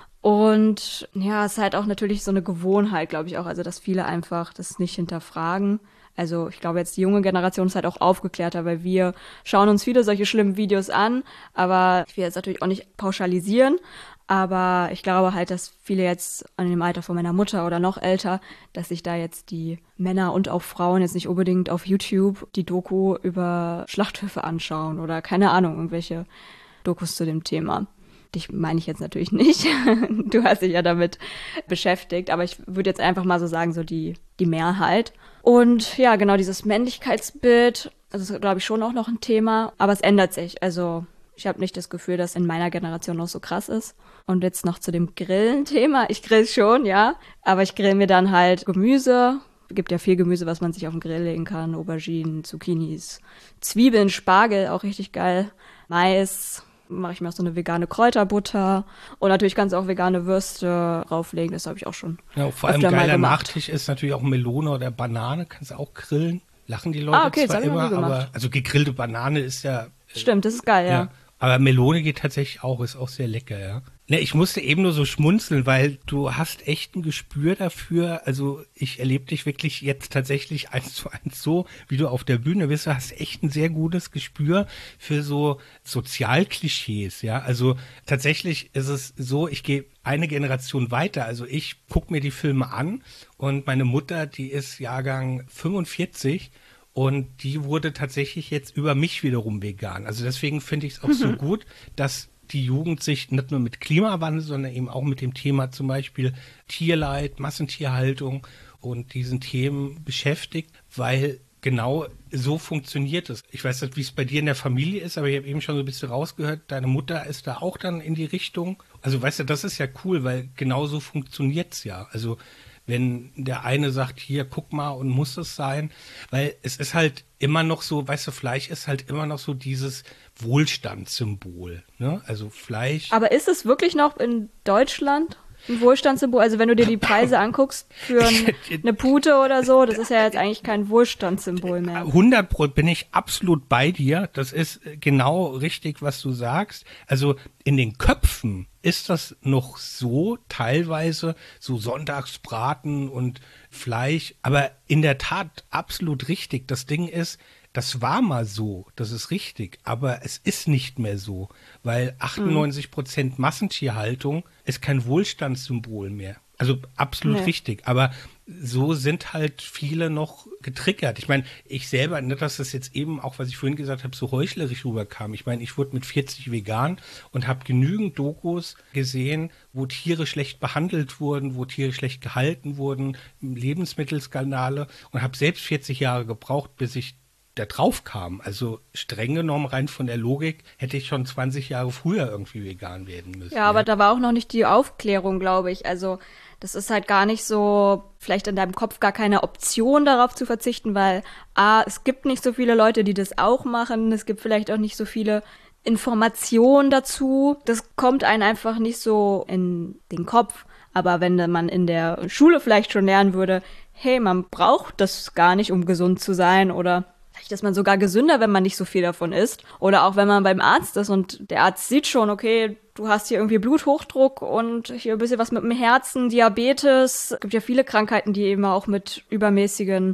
Und ja, es ist halt auch natürlich so eine Gewohnheit, glaube ich auch, also dass viele einfach das nicht hinterfragen. Also ich glaube jetzt die junge Generation ist halt auch aufgeklärter, weil wir schauen uns viele solche schlimmen Videos an, aber ich will jetzt natürlich auch nicht pauschalisieren, aber ich glaube halt, dass viele jetzt an dem Alter von meiner Mutter oder noch älter, dass sich da jetzt die Männer und auch Frauen jetzt nicht unbedingt auf YouTube die Doku über Schlachthöfe anschauen oder keine Ahnung, irgendwelche Dokus zu dem Thema. Dich meine ich jetzt natürlich nicht. Du hast dich ja damit beschäftigt. Aber ich würde jetzt einfach mal so sagen, so die, die Mehrheit. Und ja, genau, dieses Männlichkeitsbild, das ist, glaube ich, schon auch noch ein Thema. Aber es ändert sich. Also ich habe nicht das Gefühl, dass in meiner Generation noch so krass ist. Und jetzt noch zu dem Grillen-Thema. Ich grill schon, ja. Aber ich grill mir dann halt Gemüse. Es gibt ja viel Gemüse, was man sich auf den Grill legen kann. Auberginen, Zucchinis, Zwiebeln, Spargel, auch richtig geil. Mais, mache ich mir auch so eine vegane Kräuterbutter und natürlich kannst du auch vegane Würste rauflegen, das habe ich auch schon Ja, vor allem geiler Nachtisch ist natürlich auch Melone oder Banane, kannst du auch grillen. Lachen die Leute ah, okay, zwar das immer, ich noch nie aber also gegrillte Banane ist ja... Stimmt, das ist geil, ja. ja. Aber Melone geht tatsächlich auch, ist auch sehr lecker, ja. Ne, ich musste eben nur so schmunzeln, weil du hast echt ein Gespür dafür. Also ich erlebe dich wirklich jetzt tatsächlich eins zu eins so, wie du auf der Bühne bist. Du hast echt ein sehr gutes Gespür für so Sozialklischees, ja. Also tatsächlich ist es so, ich gehe eine Generation weiter. Also ich gucke mir die Filme an und meine Mutter, die ist Jahrgang fünfundvierzig und die wurde tatsächlich jetzt über mich wiederum vegan. Also deswegen finde ich es auch mhm. so gut, dass die Jugend sich nicht nur mit Klimawandel, sondern eben auch mit dem Thema zum Beispiel Tierleid, Massentierhaltung und diesen Themen beschäftigt, weil genau so funktioniert es. Ich weiß nicht, wie es bei dir in der Familie ist, aber ich habe eben schon so ein bisschen rausgehört, deine Mutter ist da auch dann in die Richtung. Also weißt du, das ist ja cool, weil genau so funktioniert es ja. Also wenn der eine sagt, hier, guck mal und muss es sein, weil es ist halt immer noch so, weißt du, Fleisch ist halt immer noch so dieses Wohlstandssymbol, ne? Also Fleisch. Aber ist es wirklich noch in Deutschland ein Wohlstandssymbol? Also wenn du dir die Preise anguckst für ein, eine Pute oder so, das ist ja jetzt eigentlich kein Wohlstandssymbol mehr. hundert Prozent bin ich absolut bei dir. Das ist genau richtig, was du sagst. Also in den Köpfen ist das noch so teilweise, so Sonntagsbraten und Fleisch. Aber in der Tat absolut richtig. Das Ding ist, das war mal so, das ist richtig, aber es ist nicht mehr so, weil achtundneunzig Prozent Massentierhaltung ist kein Wohlstandssymbol mehr. Also absolut nee. richtig, aber so sind halt viele noch getriggert. Ich meine, ich selber, nicht, dass das jetzt eben auch, was ich vorhin gesagt habe, so heuchlerisch rüberkam. Ich meine, ich wurde mit vierzig vegan und habe genügend Dokus gesehen, wo Tiere schlecht behandelt wurden, wo Tiere schlecht gehalten wurden, Lebensmittelskandale und habe selbst vierzig Jahre gebraucht, bis ich da drauf kam. Also streng genommen, rein von der Logik, hätte ich schon zwanzig Jahre früher irgendwie vegan werden müssen. Ja, aber ja. da war auch noch nicht die Aufklärung, glaube ich. Also das ist halt gar nicht so, vielleicht in deinem Kopf gar keine Option darauf zu verzichten, weil A, es gibt nicht so viele Leute, die das auch machen. Es gibt vielleicht auch nicht so viele Informationen dazu. Das kommt einem einfach nicht so in den Kopf. Aber wenn man in der Schule vielleicht schon lernen würde, hey, man braucht das gar nicht, um gesund zu sein, oder vielleicht ist man sogar gesünder, wenn man nicht so viel davon isst. Oder auch wenn man beim Arzt ist und der Arzt sieht schon, okay, du hast hier irgendwie Bluthochdruck und hier ein bisschen was mit dem Herzen, Diabetes. Es gibt ja viele Krankheiten, die eben auch mit übermäßigen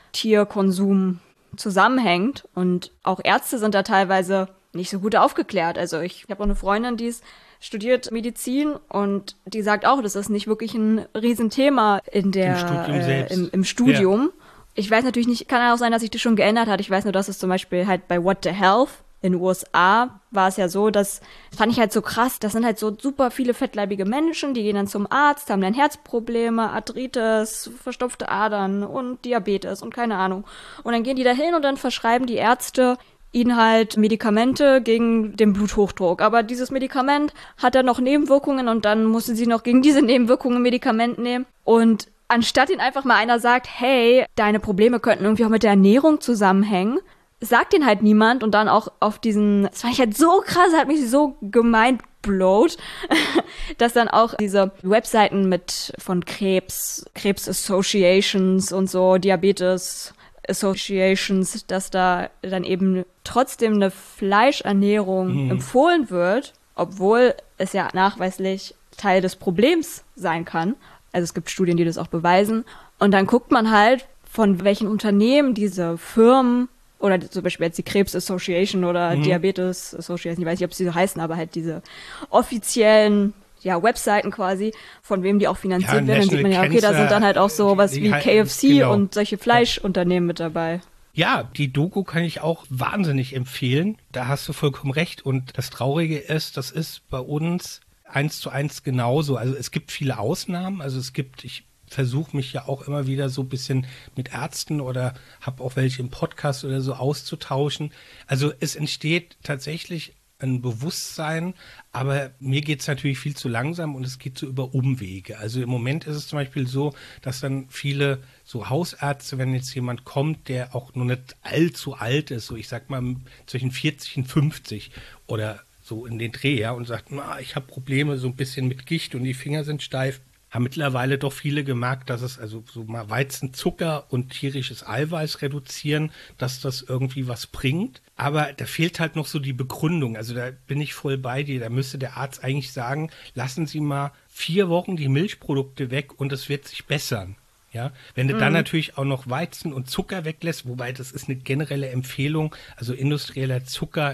Tierkonsum zusammenhängt. Und auch Ärzte sind da teilweise nicht so gut aufgeklärt. Also ich habe auch eine Freundin, die ist studiert Medizin und die sagt auch, das ist nicht wirklich ein Riesenthema in der, Im Studium. Äh, im, im Studium. Ja. Ich weiß natürlich nicht, kann auch sein, dass sich das schon geändert hat. Ich weiß nur, dass es zum Beispiel halt bei What the Health in den U S A war es ja so, das fand ich halt so krass. Das sind halt so super viele fettleibige Menschen, die gehen dann zum Arzt, haben dann Herzprobleme, Arthritis, verstopfte Adern und Diabetes und keine Ahnung. Und dann gehen die da hin und dann verschreiben die Ärzte ihnen halt Medikamente gegen den Bluthochdruck. Aber dieses Medikament hat dann noch Nebenwirkungen und dann mussten sie noch gegen diese Nebenwirkungen ein Medikament nehmen. Und anstatt ihnen einfach mal einer sagt, hey, deine Probleme könnten irgendwie auch mit der Ernährung zusammenhängen, sagt ihnen halt niemand und dann auch auf diesen, das fand ich halt so krass, hat mich so gemindblowt, dass dann auch diese Webseiten mit von Krebs, Krebs Associations und so, Diabetes Associations, dass da dann eben trotzdem eine Fleischernährung mhm. empfohlen wird, obwohl es ja nachweislich Teil des Problems sein kann. Also es gibt Studien, die das auch beweisen. Und dann guckt man halt, von welchen Unternehmen diese Firmen oder zum Beispiel jetzt die Krebs Association oder mhm. Diabetes Association, ich weiß nicht, ob sie so heißen, aber halt diese offiziellen ja, Webseiten quasi, von wem die auch finanziert ja, werden, dann sieht man ja, okay, da sind dann halt auch so was wie K F C genau. und solche Fleischunternehmen mit dabei. Ja, die Doku kann ich auch wahnsinnig empfehlen. Da hast du vollkommen recht. Und das Traurige ist, das ist bei uns eins zu eins genauso. Also es gibt viele Ausnahmen. Also es gibt, ich versuche mich ja auch immer wieder so ein bisschen mit Ärzten oder habe auch welche im Podcast oder so auszutauschen. Also es entsteht tatsächlich ein Bewusstsein, aber mir geht es natürlich viel zu langsam und es geht so über Umwege. Also im Moment ist es zum Beispiel so, dass dann viele so Hausärzte, wenn jetzt jemand kommt, der auch nur nicht allzu alt ist, so ich sag mal zwischen vierzig und fünfzig oder so in den Dreh, ja, und sagt, na, ich habe Probleme so ein bisschen mit Gicht und die Finger sind steif, haben mittlerweile doch viele gemerkt, dass es also so mal Weizenzucker und tierisches Eiweiß reduzieren, dass das irgendwie was bringt. Aber da fehlt halt noch so die Begründung. Also da bin ich voll bei dir. Da müsste der Arzt eigentlich sagen, lassen Sie mal vier Wochen die Milchprodukte weg und es wird sich bessern. Ja, wenn du mhm. dann natürlich auch noch Weizen und Zucker weglässt, wobei das ist eine generelle Empfehlung, also industrieller Zucker ist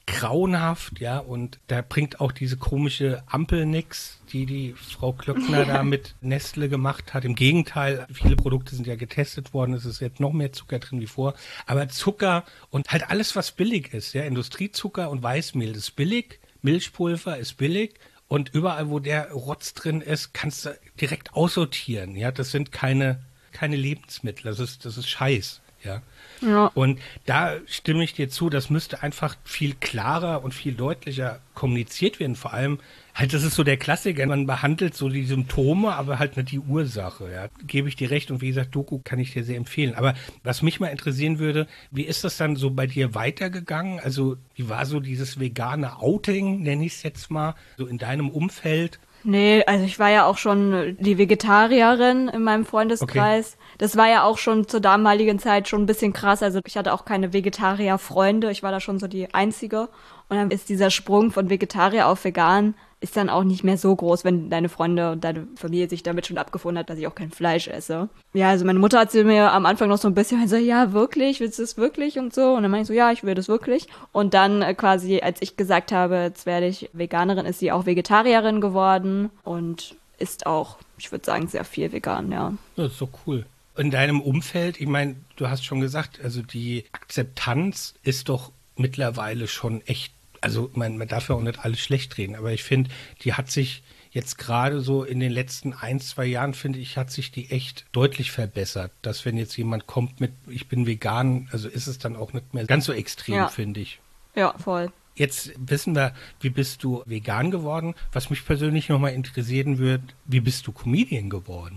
grauenhaft, ja, und da bringt auch diese komische Ampel nix, die die Frau Klöckner da mit Nestle gemacht hat. Im Gegenteil, viele Produkte sind ja getestet worden, es ist jetzt noch mehr Zucker drin wie vor, aber Zucker und halt alles, was billig ist, ja, Industriezucker und Weißmehl ist billig, Milchpulver ist billig und überall, wo der Rotz drin ist, kannst du direkt aussortieren, ja, das sind keine, keine Lebensmittel, das ist, das ist Scheiß, ja. Ja. Und da stimme ich dir zu, das müsste einfach viel klarer und viel deutlicher kommuniziert werden. Vor allem, halt, das ist so der Klassiker, man behandelt so die Symptome, aber halt nicht die Ursache. Ja. Gebe ich dir recht und wie gesagt, Doku kann ich dir sehr empfehlen. Aber was mich mal interessieren würde, wie ist das dann so bei dir weitergegangen? Also wie war so dieses vegane Outing, nenne ich es jetzt mal, so in deinem Umfeld? Nee, also ich war ja auch schon die Vegetarierin in meinem Freundeskreis. Okay. Das war ja auch schon zur damaligen Zeit schon ein bisschen krass. Also ich hatte auch keine Vegetarier-Freunde. Ich war da schon so die Einzige. Und dann ist dieser Sprung von Vegetarier auf vegan ist dann auch nicht mehr so groß, wenn deine Freunde und deine Familie sich damit schon abgefunden hat, dass ich auch kein Fleisch esse. Ja, also meine Mutter hat sie mir am Anfang noch so ein bisschen so, ja, wirklich, willst du das wirklich und so? Und dann meinte ich so, ja, ich will das wirklich. Und dann äh, quasi, als ich gesagt habe, jetzt werde ich Veganerin, ist sie auch Vegetarierin geworden und isst auch, ich würde sagen, sehr viel vegan, ja. Das ist so cool. In deinem Umfeld, ich meine, du hast schon gesagt, also die Akzeptanz ist doch mittlerweile schon echt. Also man, man darf ja auch nicht alles schlecht reden, aber ich finde, die hat sich jetzt gerade so in den letzten ein, zwei Jahren, finde ich, hat sich die echt deutlich verbessert. Dass wenn jetzt jemand kommt mit, ich bin vegan, also ist es dann auch nicht mehr ganz so extrem, ja. Finde ich. Ja, voll. Jetzt wissen wir, wie bist du vegan geworden? Was mich persönlich nochmal interessieren würde, wie bist du Comedian geworden?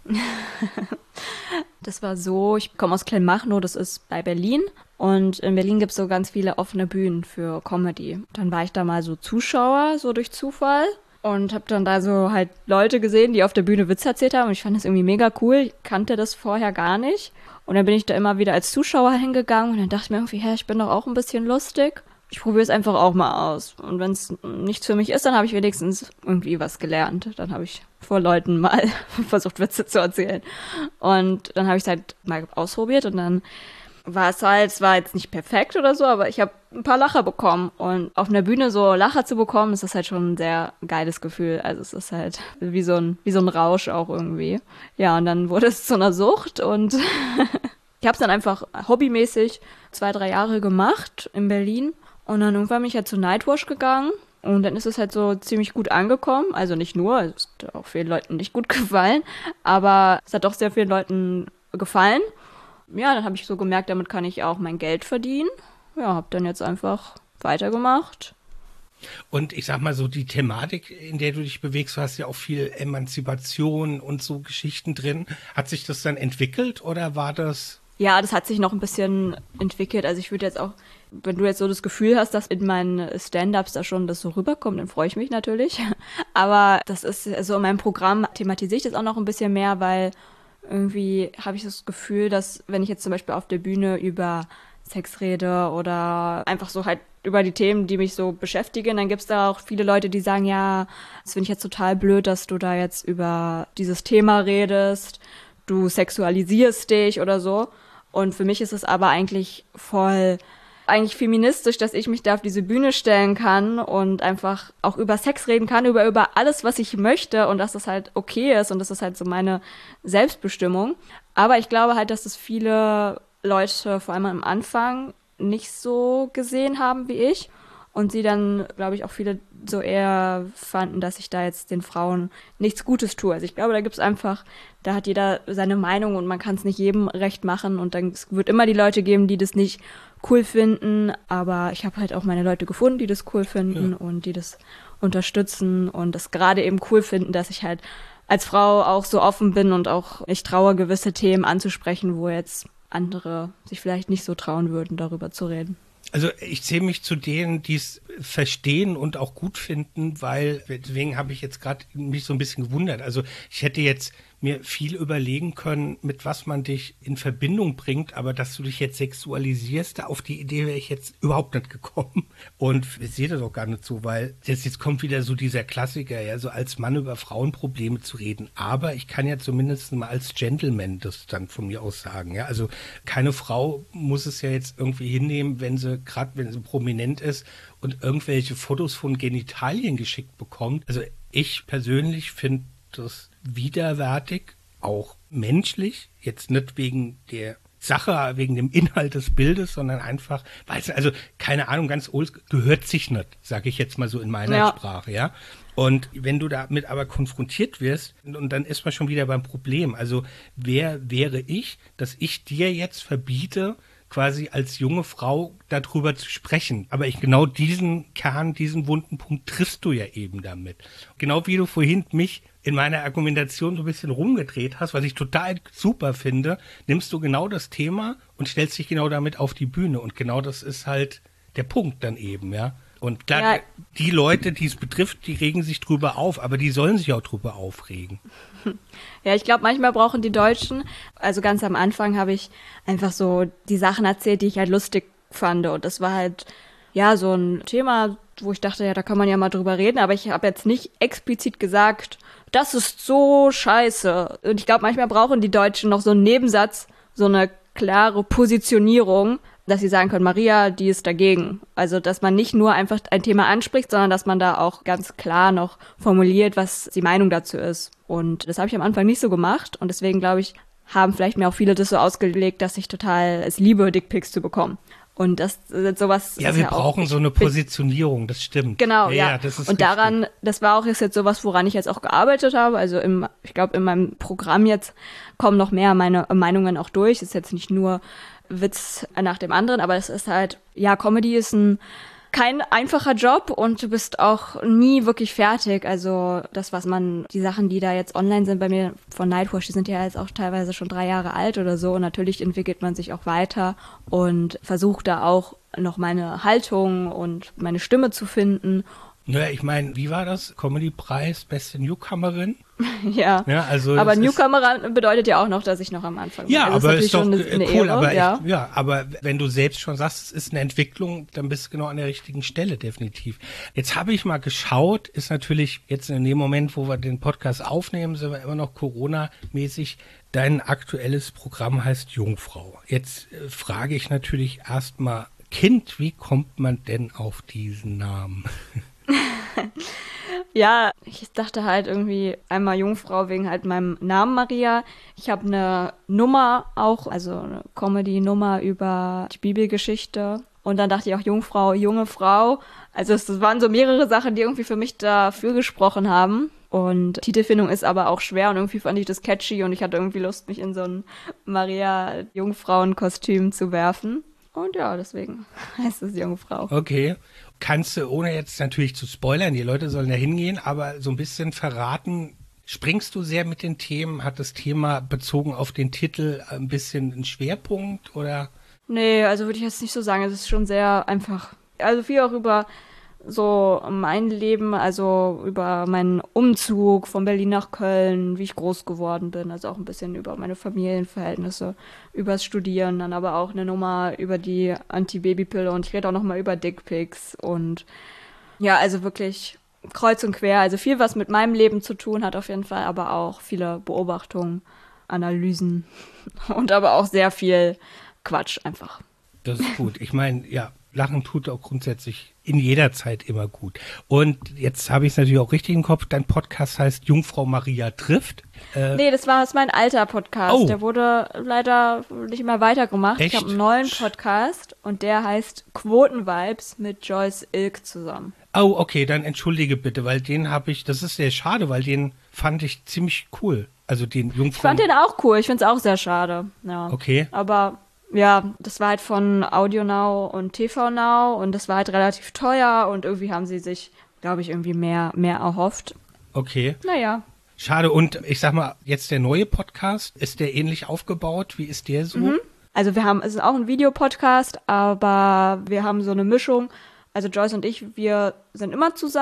Das war so, ich komme aus Kleinmachnow, das ist bei Berlin. Und in Berlin gibt es so ganz viele offene Bühnen für Comedy. Dann war ich da mal so Zuschauer, so durch Zufall. Und habe dann da so halt Leute gesehen, die auf der Bühne Witze erzählt haben. Und ich fand das irgendwie mega cool. Ich kannte das vorher gar nicht. Und dann bin ich da immer wieder als Zuschauer hingegangen. Und dann dachte ich mir irgendwie, hä, ich bin doch auch ein bisschen lustig. Ich probiere es einfach auch mal aus. Und wenn es nichts für mich ist, dann habe ich wenigstens irgendwie was gelernt. Dann habe ich vor Leuten mal versucht, Witze zu erzählen. Und dann habe ich es halt mal ausprobiert. Und dann war es halt, es war jetzt nicht perfekt oder so, aber ich habe ein paar Lacher bekommen. Und auf einer Bühne so Lacher zu bekommen, ist das halt schon ein sehr geiles Gefühl. Also es ist halt wie so ein, wie so ein Rausch auch irgendwie. Ja, und dann wurde es zu einer Sucht und ich habe es dann einfach hobbymäßig zwei, drei Jahre gemacht in Berlin. Und dann irgendwann bin ich halt zu Nightwash gegangen. Und dann ist es halt so ziemlich gut angekommen. Also nicht nur, es hat auch vielen Leuten nicht gut gefallen, aber es hat doch sehr vielen Leuten gefallen. Ja, dann habe ich so gemerkt, damit kann ich auch mein Geld verdienen. Ja, habe dann jetzt einfach weitergemacht. Und ich sag mal so, die Thematik, in der du dich bewegst, du hast ja auch viel Emanzipation und so Geschichten drin. Hat sich das dann entwickelt oder war das... Ja, das hat sich noch ein bisschen entwickelt. Also ich würde jetzt auch, wenn du jetzt so das Gefühl hast, dass in meinen Stand-Ups da schon das so rüberkommt, dann freue ich mich natürlich. Aber das ist so, also in meinem Programm thematisiere ich das auch noch ein bisschen mehr, weil irgendwie habe ich das Gefühl, dass wenn ich jetzt zum Beispiel auf der Bühne über Sex rede oder einfach so halt über die Themen, die mich so beschäftigen, dann gibt es da auch viele Leute, die sagen, ja, das finde ich jetzt total blöd, dass du da jetzt über dieses Thema redest, du sexualisierst dich oder so. Und für mich ist es aber eigentlich voll, eigentlich feministisch, dass ich mich da auf diese Bühne stellen kann und einfach auch über Sex reden kann, über, über alles, was ich möchte und dass das halt okay ist und das ist halt so meine Selbstbestimmung. Aber ich glaube halt, dass das viele Leute, vor allem am Anfang, nicht so gesehen haben wie ich und sie dann, glaube ich, auch viele so eher fanden, dass ich da jetzt den Frauen nichts Gutes tue. Also ich glaube, da gibt es einfach, da hat jeder seine Meinung und man kann es nicht jedem recht machen und dann es wird immer die Leute geben, die das nicht cool finden, aber ich habe halt auch meine Leute gefunden, die das cool finden ja. Und die das unterstützen und das gerade eben cool finden, dass ich halt als Frau auch so offen bin und auch nicht traue, gewisse Themen anzusprechen, wo jetzt andere sich vielleicht nicht so trauen würden, darüber zu reden. Also ich zähle mich zu denen, die es verstehen und auch gut finden, weil deswegen habe ich jetzt gerade mich so ein bisschen gewundert. Also ich hätte jetzt mir viel überlegen können, mit was man dich in Verbindung bringt, aber dass du dich jetzt sexualisierst, auf die Idee wäre ich jetzt überhaupt nicht gekommen. Und ich sehe das auch gar nicht so, weil jetzt, jetzt kommt wieder so dieser Klassiker, ja, so als Mann über Frauenprobleme zu reden. Aber ich kann ja zumindest mal als Gentleman das dann von mir aus sagen, ja. Also keine Frau muss es ja jetzt irgendwie hinnehmen, wenn sie, gerade wenn sie prominent ist und irgendwelche Fotos von Genitalien geschickt bekommt. Also ich persönlich finde das widerwärtig, auch menschlich, jetzt nicht wegen der Sache, wegen dem Inhalt des Bildes, sondern einfach, weißt du, also keine Ahnung, ganz old, gehört sich nicht, sage ich jetzt mal so in meiner ja. Sprache, ja. Und wenn du damit aber konfrontiert wirst, und dann ist man schon wieder beim Problem. Also wer wäre ich, dass ich dir jetzt verbiete, quasi als junge Frau darüber zu sprechen. Aber ich genau diesen Kern, diesen wunden Punkt triffst du ja eben damit. Genau wie du vorhin mich in meiner Argumentation so ein bisschen rumgedreht hast, was ich total super finde, nimmst du genau das Thema und stellst dich genau damit auf die Bühne. Und genau das ist halt der Punkt dann eben, ja. Und klar, ja. die Leute, die es betrifft, die regen sich drüber auf, aber die sollen sich auch drüber aufregen. Ja, ich glaube, manchmal brauchen die Deutschen, also ganz am Anfang habe ich einfach so die Sachen erzählt, die ich halt lustig fand. Und das war halt, ja, so ein Thema, wo ich dachte, ja, da kann man ja mal drüber reden, aber ich habe jetzt nicht explizit gesagt, das ist so scheiße. Und ich glaube, manchmal brauchen die Deutschen noch so einen Nebensatz, so eine klare Positionierung, dass sie sagen können, Maria, die ist dagegen. Also, dass man nicht nur einfach ein Thema anspricht, sondern dass man da auch ganz klar noch formuliert, was die Meinung dazu ist. Und das habe ich am Anfang nicht so gemacht. Und deswegen, glaube ich, haben vielleicht mir auch viele das so ausgelegt, dass ich total es liebe, Dickpics zu bekommen. Und das ist sowas. Ja, wir ja brauchen auch, so eine Positionierung, das stimmt. Genau, ja. ja das ist und daran, richtig. Das war auch jetzt sowas, woran ich jetzt auch gearbeitet habe. Also im, ich glaube, in meinem Programm jetzt kommen noch mehr meine Meinungen auch durch. Ist jetzt nicht nur Witz nach dem anderen, aber es ist halt, ja, Comedy ist ein kein einfacher Job und du bist auch nie wirklich fertig. Also das, was man, die Sachen, die da jetzt online sind bei mir von Nightwash, die sind ja jetzt auch teilweise schon drei Jahre alt oder so und natürlich entwickelt man sich auch weiter und versucht da auch noch meine Haltung und meine Stimme zu finden. Naja, ich meine, wie war das? Comedy-Preis, beste Newcomerin? ja. ja also aber Newcomerin bedeutet ja auch noch, dass ich noch am Anfang bin. Ja, also aber ist, ist doch schon eine cool. Ehre, aber ja. Ich, ja, aber wenn du selbst schon sagst, es ist eine Entwicklung, dann bist du genau an der richtigen Stelle, definitiv. Jetzt habe ich mal geschaut, ist natürlich jetzt in dem Moment, wo wir den Podcast aufnehmen, sind wir immer noch Corona-mäßig. Dein aktuelles Programm heißt Jungfrau. Jetzt äh, frage ich natürlich erstmal, Kind, wie kommt man denn auf diesen Namen? Ja, ich dachte halt irgendwie einmal Jungfrau wegen halt meinem Namen Maria. Ich habe eine Nummer auch, also eine Comedy-Nummer über die Bibelgeschichte. Und dann dachte ich auch Jungfrau, junge Frau. Also es waren so mehrere Sachen, die irgendwie für mich dafür gesprochen haben. Und Titelfindung ist aber auch schwer und irgendwie fand ich das catchy und ich hatte irgendwie Lust, mich in so ein Maria-Jungfrauen-Kostüm zu werfen. Und ja, deswegen heißt es Jungfrau. Okay. Kannst du, ohne jetzt natürlich zu spoilern, die Leute sollen ja hingehen, aber so ein bisschen verraten, springst du sehr mit den Themen? Hat das Thema bezogen auf den Titel ein bisschen einen Schwerpunkt oder? Nee, also würde ich jetzt nicht so sagen. Es ist schon sehr einfach. Also viel auch über so mein Leben, also über meinen Umzug von Berlin nach Köln, wie ich groß geworden bin, also auch ein bisschen über meine Familienverhältnisse, übers Studieren, dann aber auch eine Nummer über die Anti-Baby-Pille und ich rede auch nochmal über Dickpics und ja, also wirklich kreuz und quer, also viel, was mit meinem Leben zu tun hat auf jeden Fall, aber auch viele Beobachtungen, Analysen und aber auch sehr viel Quatsch einfach. Das ist gut. Ich meine, ja, Lachen tut auch grundsätzlich in jeder Zeit immer gut. Und jetzt habe ich es natürlich auch richtig im Kopf, dein Podcast heißt Jungfrau Maria trifft. Äh, nee, das war das mein alter Podcast. Oh. Der wurde leider nicht mehr weitergemacht. Echt? Ich habe einen neuen Podcast und der heißt Quotenvibes mit Joyce Ilk zusammen. Oh, okay, dann entschuldige bitte, weil den habe ich, das ist sehr schade, weil den fand ich ziemlich cool. Also den Jungfrau. Ich fand den auch cool, ich finde es auch sehr schade. Ja. Okay. Aber ja, das war halt von Audio Now und T V Now und das war halt relativ teuer und irgendwie haben sie sich, glaube ich, irgendwie mehr, mehr erhofft. Okay. Naja. Schade. Und ich sag mal, jetzt der neue Podcast, ist der ähnlich aufgebaut? Wie ist der so? Mhm. Also wir haben, es ist auch ein Videopodcast, aber wir haben so eine Mischung. Also Joyce und ich, wir sind immer zusammen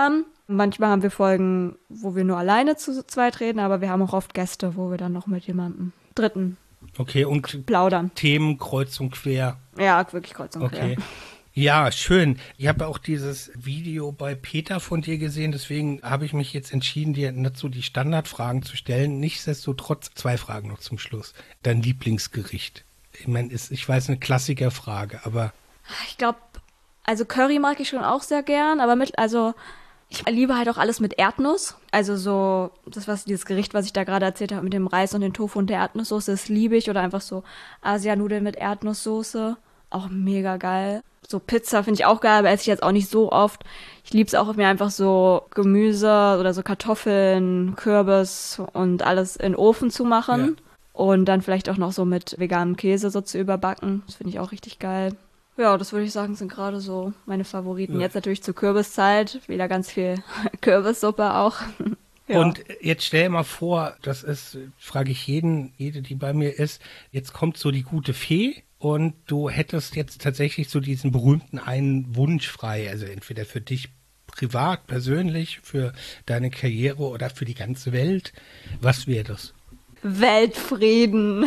Manchmal haben wir Folgen, wo wir nur alleine zu zweit reden, aber wir haben auch oft Gäste, wo wir dann noch mit jemandem Dritten Okay, und plaudern. Themen kreuz und quer. Ja, wirklich kreuz und Okay. quer. Ja, schön. Ich habe auch dieses Video bei Peter von dir gesehen, deswegen habe ich mich jetzt entschieden, dir nicht so die Standardfragen zu stellen. Nichtsdestotrotz zwei Fragen noch zum Schluss. Dein Lieblingsgericht? Ich meine, ist, ich weiß, eine Klassikerfrage, aber... Ich glaube, also Curry mag ich schon auch sehr gern, aber mit, also ich liebe halt auch alles mit Erdnuss. Also so, das was dieses Gericht, was ich da gerade erzählt habe mit dem Reis und den Tofu und der Erdnusssoße, das liebe ich. Oder einfach so Asianudeln mit Erdnusssoße, auch mega geil. So Pizza finde ich auch geil, aber esse ich jetzt auch nicht so oft. Ich liebe es auch, mir einfach so Gemüse oder so Kartoffeln, Kürbis und alles in den Ofen zu machen. Ja. Und dann vielleicht auch noch so mit veganem Käse so zu überbacken. Das finde ich auch richtig geil. Ja, das würde ich sagen, sind gerade so meine Favoriten. Ja. Jetzt natürlich zur Kürbiszeit, wieder ganz viel Kürbissuppe auch. Ja. Und jetzt stell dir mal vor, das ist, frage ich jeden, jede, die bei mir ist, jetzt kommt so die gute Fee und du hättest jetzt tatsächlich so diesen berühmten einen Wunsch frei, also entweder für dich privat, persönlich, für deine Karriere oder für die ganze Welt. Was wäre das? Weltfrieden.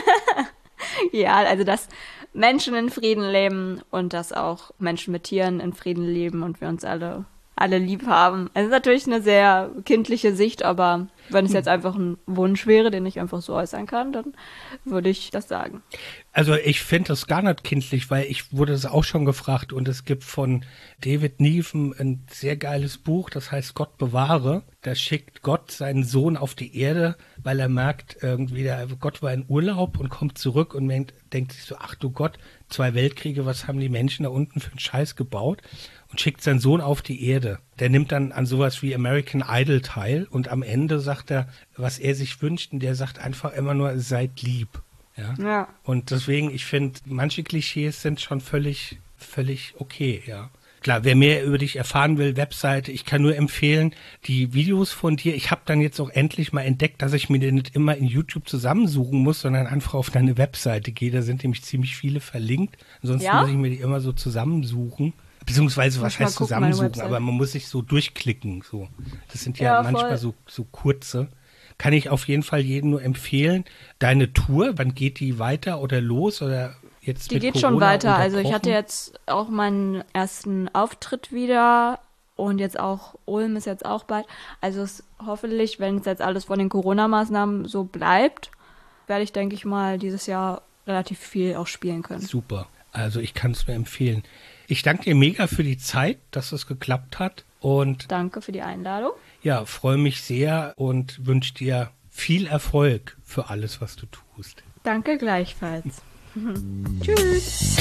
Ja, also dass Menschen in Frieden leben und dass auch Menschen mit Tieren in Frieden leben und wir uns alle alle lieb haben. Es ist natürlich eine sehr kindliche Sicht, aber wenn es jetzt einfach ein Wunsch wäre, den ich einfach so äußern kann, dann würde ich das sagen. Also ich finde das gar nicht kindlich, weil ich wurde das auch schon gefragt und es gibt von David Niven ein sehr geiles Buch, das heißt Gott bewahre. Da schickt Gott seinen Sohn auf die Erde, weil er merkt, irgendwie der Gott war in Urlaub und kommt zurück und denkt, denkt sich so, ach du Gott, zwei Weltkriege, was haben die Menschen da unten für einen Scheiß gebaut? Und schickt seinen Sohn auf die Erde. Der nimmt dann an sowas wie American Idol teil und am Ende sagt er, was er sich wünscht und der sagt einfach immer nur, seid lieb. Ja. Ja. Und deswegen, ich finde, manche Klischees sind schon völlig, völlig okay, ja. Klar, wer mehr über dich erfahren will, Webseite, ich kann nur empfehlen, die Videos von dir, ich habe dann jetzt auch endlich mal entdeckt, dass ich mir die nicht immer in YouTube zusammensuchen muss, sondern einfach auf deine Webseite gehe, da sind nämlich ziemlich viele verlinkt, ansonsten ja? muss ich mir die immer so zusammensuchen. Beziehungsweise, was heißt gucken, zusammensuchen, aber man muss sich so durchklicken, so. Das sind ja, ja manchmal so, so kurze. Kann ich auf jeden Fall jedem nur empfehlen. Deine Tour, wann geht die weiter oder los oder jetzt die mit geht Corona schon weiter, also ich unterbrochen? hatte jetzt auch meinen ersten Auftritt wieder und jetzt auch, Ulm ist jetzt auch bald. Also es, hoffentlich, wenn es jetzt alles von den Corona-Maßnahmen so bleibt, werde ich, denke ich mal, dieses Jahr relativ viel auch spielen können. Super, also ich kann es nur empfehlen. Ich danke dir mega für die Zeit, dass es geklappt hat. Und danke für die Einladung. Ja, freue mich sehr und wünsche dir viel Erfolg für alles, was du tust. Danke gleichfalls. Tschüss.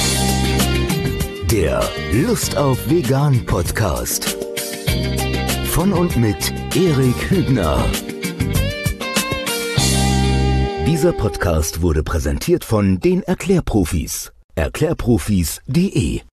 Der Lust auf Vegan Podcast. Von und mit Erik Hübner. Dieser Podcast wurde präsentiert von den Erklärprofis. Erklärprofis punkt de